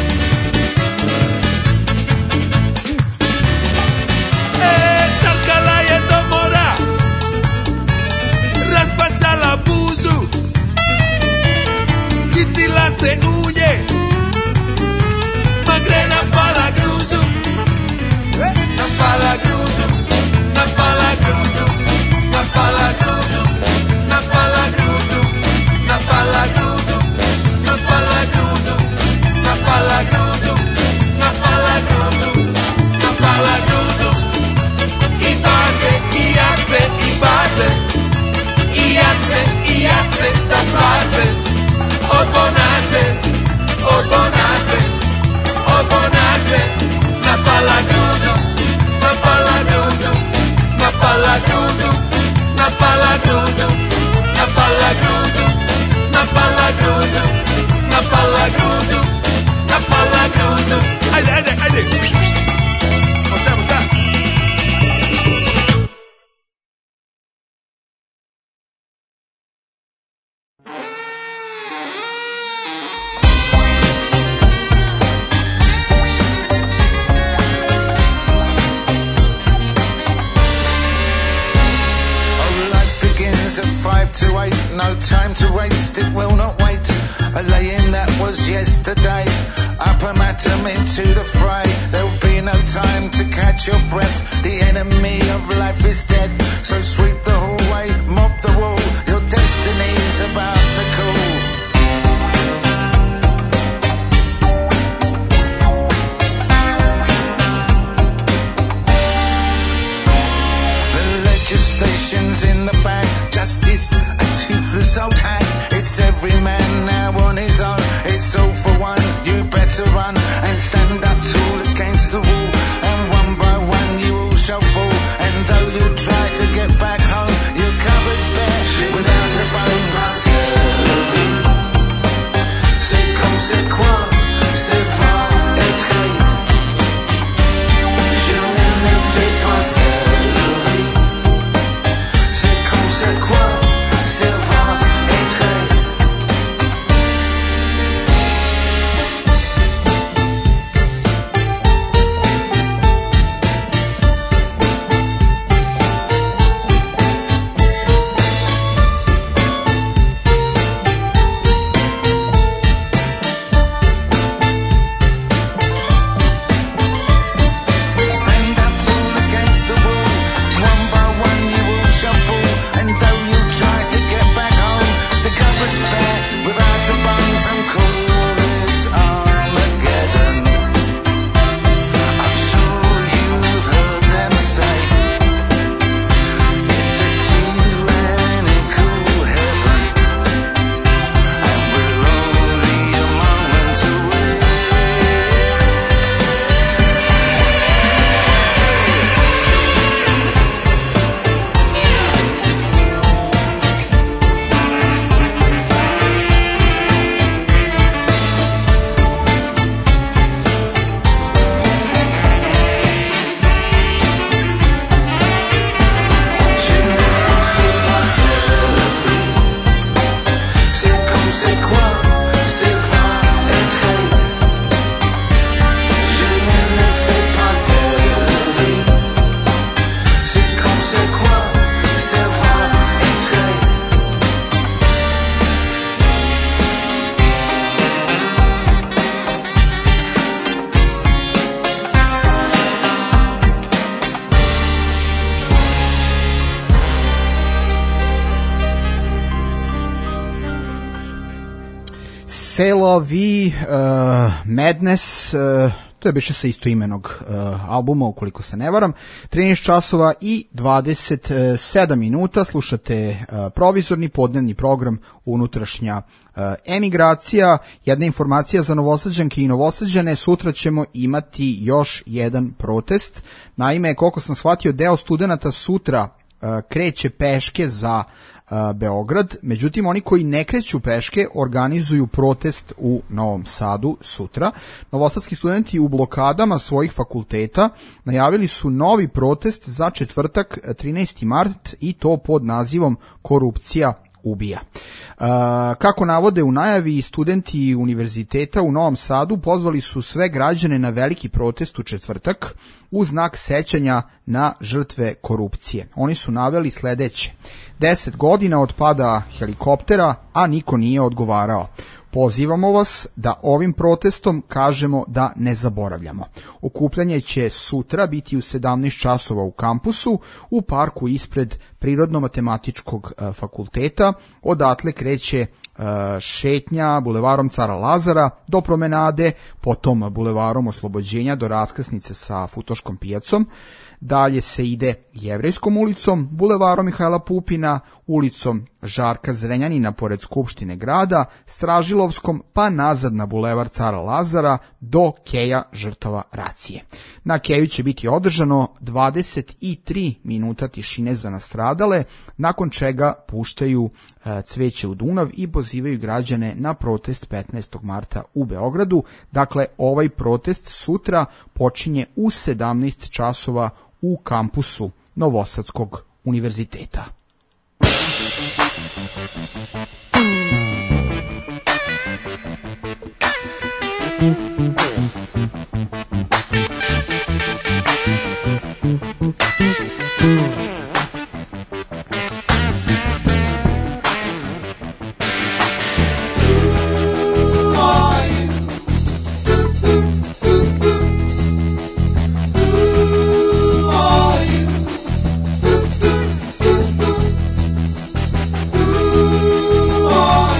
Trkala je do mora, raspačala buzu, hitila se u nje, ma gre napala gruzu, napala gruzu, napala gruzu, napala gruzu, napala gruzu, napala gruzu, napala gruzu, napala gruzu, napala gruzu, napala gruzu. I baze, i jace, i baze, i jace, i jace, da slaze. Od bonace, od bonace, od bonace, napala gruzu, napala gruzu, napala gruzu, napala gruzu, napala gruzu, napala gruzu, napala gruzu, napala gruzu. Ajde, ajde, ajde. Moća, moća. At 5 to 8, no time to waste, it will not wait. A lay-in that was yesterday, up a matum into the fray. There'll be no time to catch your breath, the enemy of life is dead. So sweep the hallway, mop the wall, your destiny's about to call. Stations in the back, justice, a toothless old hack. It's every man now on his own. It's all for one, you better run and stand up tall against the wall. And one by one you all shall fall. And though you try to get back home, your cover's bare without a bone. C'est comme c'est quoi, c'est va être. Je ne fais pas ça. C'est quoi, c'est va être. C'est la vie, Madness, to je biše sa istoimenog albuma, ukoliko se ne varam. 13 časova i 27 minuta, slušate provizorni podnevni program Unutrašnja emigracija. Jedna informacija za Novosađanke i Novosađane, sutra ćemo imati još jedan protest. Naime, koliko sam shvatio, deo studenata sutra kreće peške za Beograd, međutim oni koji ne kreću peške organizuju protest u Novom Sadu sutra. Novosadski studenti u blokadama svojih fakulteta najavili su novi protest za četvrtak 13. mart i to pod nazivom Korupcija ubija. Kako navode u najavi, studenti univerziteta u Novom Sadu pozvali su sve građane na veliki protest u četvrtak u znak sećanja na žrtve korupcije. Oni su naveli sledeće: 10 godina od pada helikoptera, a niko nije odgovarao. Pozivamo vas da ovim protestom kažemo da ne zaboravljamo. Okupljanje će sutra biti u 17 časova u kampusu, u parku ispred Prirodno-matematičkog fakulteta. Odatle kreće šetnja bulevarom Cara Lazara do promenade, potom bulevarom Oslobođenja do raskrsnice sa Futoškom pijacom. Dalje se ide Jevrejskom ulicom, bulevarom Mihajla Pupina, ulicom Žarka Zrenjanina pored Skupštine grada, Stražilovskom, pa nazad na bulevar Cara Lazara do Keja žrtava racije. Na Keju će biti održano 23 minuta tišine za nastradale, nakon čega puštaju cveće u Dunav i pozivaju građane na protest 15. marta u Beogradu. Dakle, ovaj protest sutra počinje u 17 časova u kampusu Novosadskog univerziteta. Oh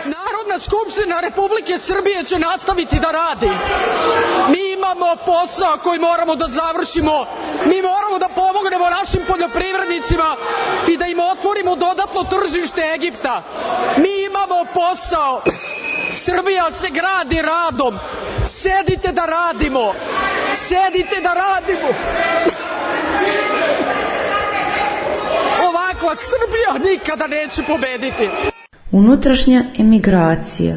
Narodna skupština Republike Srbije će nastaviti da radi. Mi imamo posao koji moramo da završimo. Mi moramo da pomognemo našim poljoprivrednicima i da im otvorimo dodatno tržište Egipta. Mi imamo posao. Srbija se gradi radom. Sedite da radimo. Sedite da radimo. Ovakva Srbija nikada neće pobediti. Unutrašnja emigracija.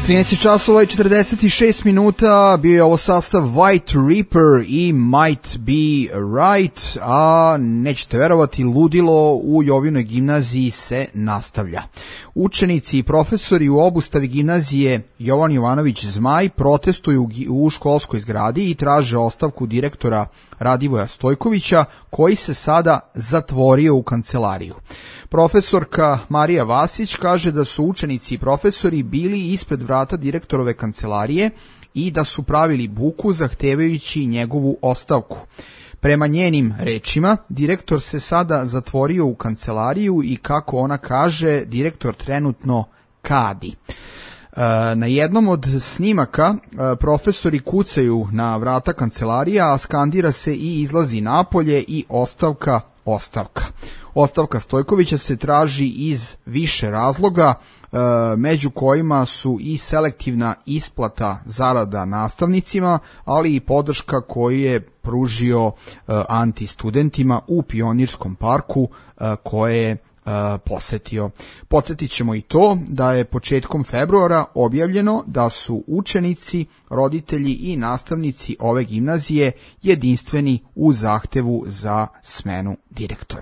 13 časova i 46 minuta, bio je ovo sastav White Reaper i Might Be Right, a nećete verovati, ludilo u Jovinoj gimnaziji se nastavlja. Učenici i profesori u obustavi gimnazije Jovan Jovanović Zmaj protestuju u školskoj zgradi i traže ostavku direktora Radivoja Stojkovića, koji se sada zatvorio u kancelariju. Profesorka Marija Vasić kaže da su učenici i profesori bili ispred vrata direktorove kancelarije i da su pravili buku zahtevajući njegovu ostavku. Prema njenim rečima, direktor se sada zatvorio u kancelariju i, kako ona kaže, direktor trenutno kadi. Na jednom od snimaka profesori kucaju na vrata kancelarija, a skandira se i izlazi napolje i ostavka, ostavka. Ostavka Stojkovića se traži iz više razloga, među kojima su i selektivna isplata zarada nastavnicima, ali i podrška koju je pružio antistudentima u Pionirskom parku koje je posetio. Podsjetit ćemo i to da je početkom februara objavljeno da su učenici, roditelji i nastavnici ove gimnazije jedinstveni u zahtevu za smenu direktora.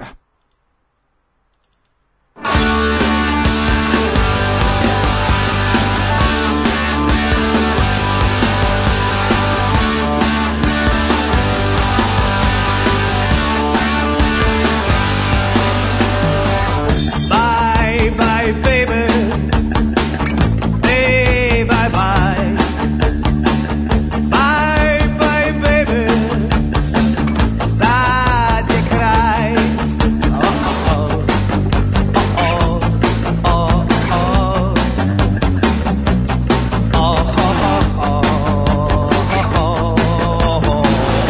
Bye, bye, baby. Hey, bye, bye. Bye, bye, baby. Sad je kraj. Oh, oh, oh, oh, oh. Oh, oh, oh, oh, oh.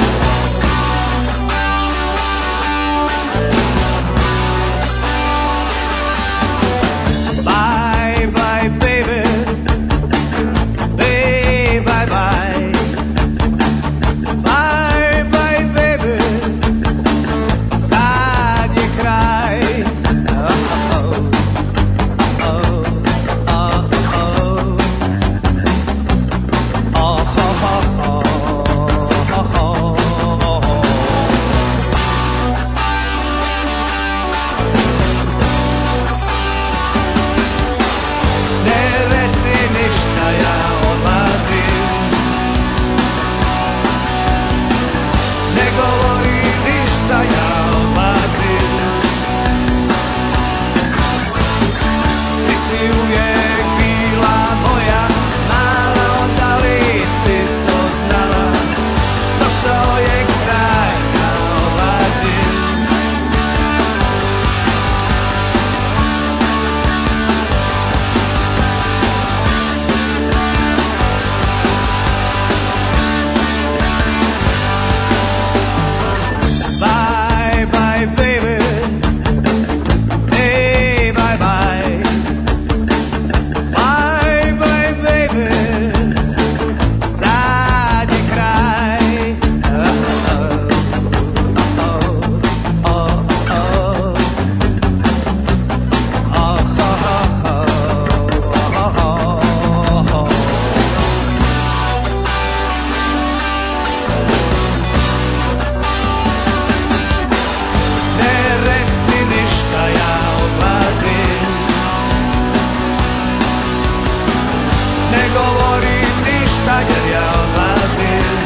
Bye, bye, baby. Hey, bye, bye. Bye, bye, baby. Sad je kraj. Oh, oh, oh, oh, oh. Oh, oh, oh, oh, oh. Ne reci ništa, ja odlazim. Ne govori ništa, ja odlazim. Ti si uvijek bila moja mala, onda li si to znala? Došao je kraj, ja odlazim. Bye, bye, baby. Hey, bye, bye. Bye, bye, baby. Sad je kraj. Oh, oh, oh, oh, oh. Oh, oh, oh, oh, oh. Ne reci ništa, ja odlazim. Ne govori ništa, jer ja odlazim.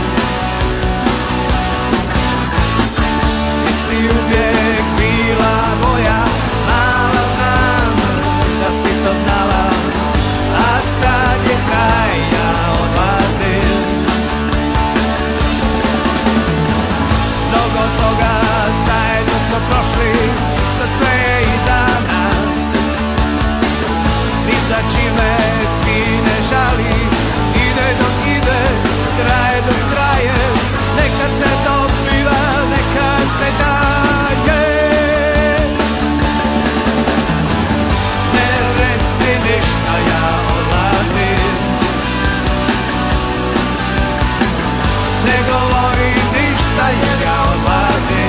Ti si uvijek bila moja mala, znam da si to znala. A sad je kraj, ja odlazim. Mnogo toga zajedno smo prošli, sad sve je iza nas. Ni za čime ti ne žali, ide dok ide, traje dok traje. Nekad se dobiva, nekad se daje. Ne reci ništa, ja odlazim. Ne govori ništa, jer ja odlazim.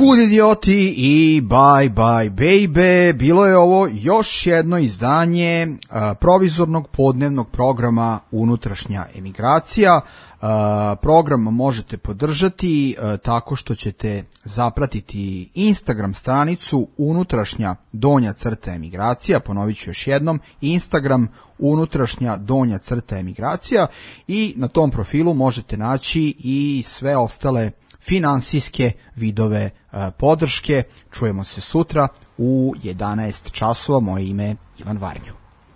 Sud idioti i bye bye baby. Bilo je ovo još jedno izdanje provizornog podnevnog programa Unutrašnja emigracija. Program možete podržati tako što ćete zapratiti Instagram stranicu Unutrašnja donja crta emigracija, ponovit ću još jednom, Instagram Unutrašnja donja crta emigracija, i na tom profilu možete naći i sve ostale finansijske vidove podrške. Čujemo se sutra u 11 časova. Moje ime je Ivan Varnju.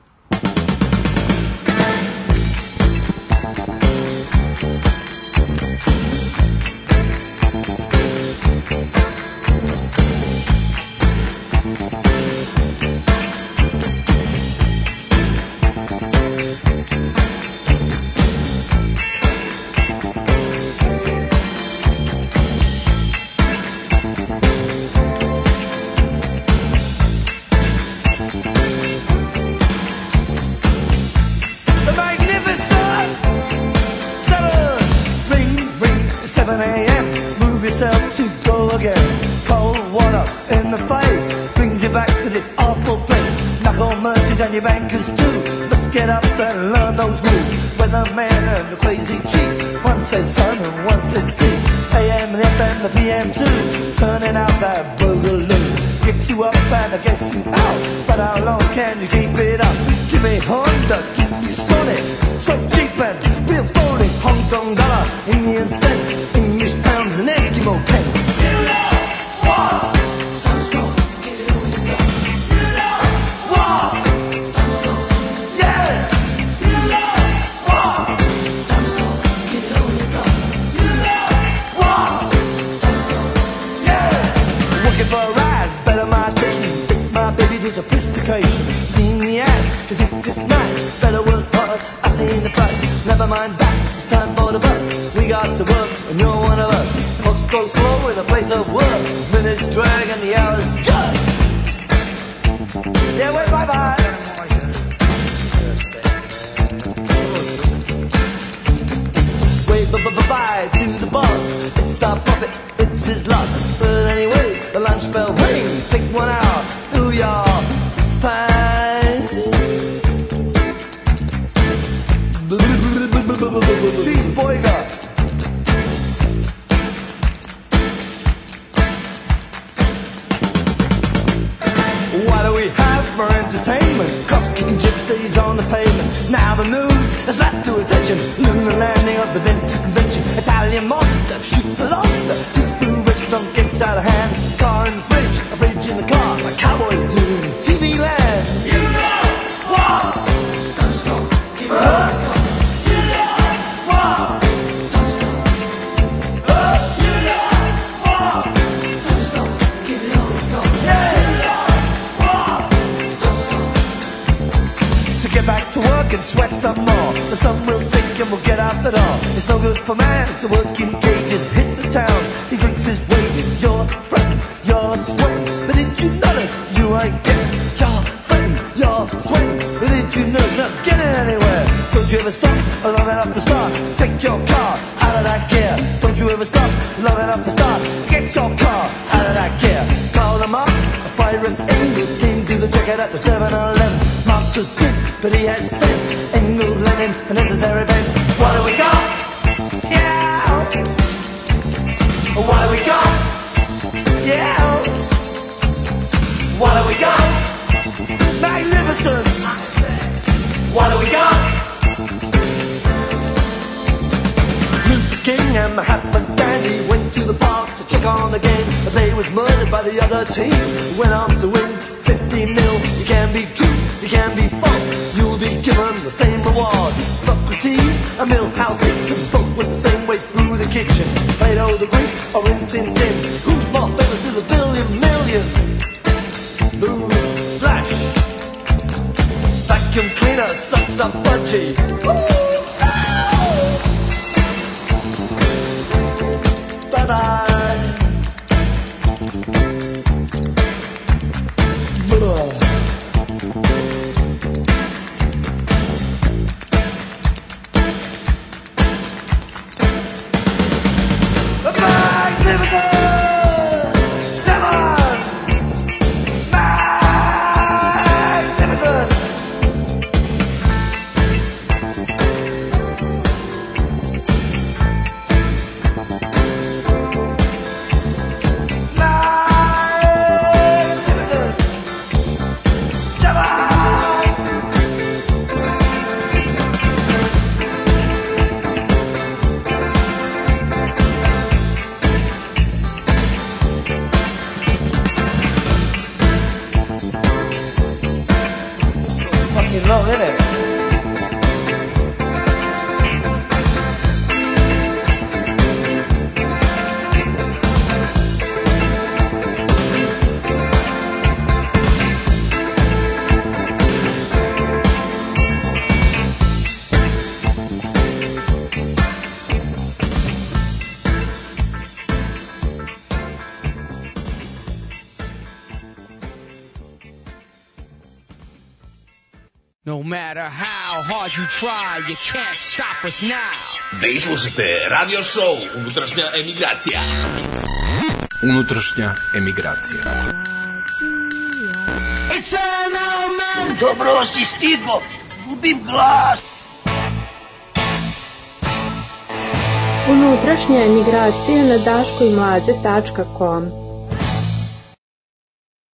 And your bankers too, let's get up and learn those rules. Weatherman and the crazy chief, one says sun and one says sea. AM, the FM, the PM too, turning out that boogaloo. Gets you up and I guess you out, but how long can you keep it up? Give me Honda, give me Sonic, so cheap and real phony. Hong Kong dollar, Indian cents, English pounds and Eskimo pence. For a ride, better my station. My baby do sophistication. Seen the ads, cause it's nice. Better work hard, I seen the price. Never mind that, it's time for the bus. We got to work, and you're one of us. Clocks go slow in a place of work. Minutes drag and the hours judge. Yeah, wait, bye-bye. Wait, bye-bye to the boss. It's our profit, it's his loss. But anyway, the lunch bell ring, pick one out, do your fine. Cheeseburger. What do we have for entertainment? Cops kicking gypsies on the pavement. Now the news has lapped to attention. Lunar landing of the dentist convention. Italian monster shoots a lobster. Seafood restaurant gets out of hand. Car in the fridge, a fridge in the car. Like cowboys do in TV land. You know what? Don't stop, keep it up. You know what? Don't stop. You know what? Don't stop, keep it on. Yeah. You know what? Don't stop. So get back to work and sweat some more. The sun will sink and we'll get out the door. It's no good for man to work in cages. Hit the town, he drinks his wages. Your friend, you're sweating, but did you notice you ain't getting? Your friend, you're sweating, but did you notice not getting anywhere? Don't you ever stop long enough to start? Take your car out of that gear. Don't you ever stop long enough to start? Get your car out of that gear. Karl Marx, a fire and Engels came to the jacket at the 7-Eleven. Marx was good, but he had sense. Engels, Lenin, and necessary events. What do we got? Yeah. What do we got? Yeah. What do we got? Magnificent. What do we got? Luther King and Mahatma Gandhi went to the park to check on the game, but they was murdered by the other team. Went on to win 15-0. You can be true, you can be false. You'll be given the same reward. Socrates and Milhouse Nixon both went the same way through the kitchen. Plato the Greek or Rin Tin Tin. Who's more famous to the billion millions? Who's Splash? Vacuum cleaner sucks up budgie. Bye-bye. Magnificent! live it. No matter how hard you try, you can't stop us now. Vi slušate radio show Unutrašnja emigracija. Unutrašnja emigracija. Dobro si stigo, gubim glas. Unutrašnja emigracija na daškojmlađe.com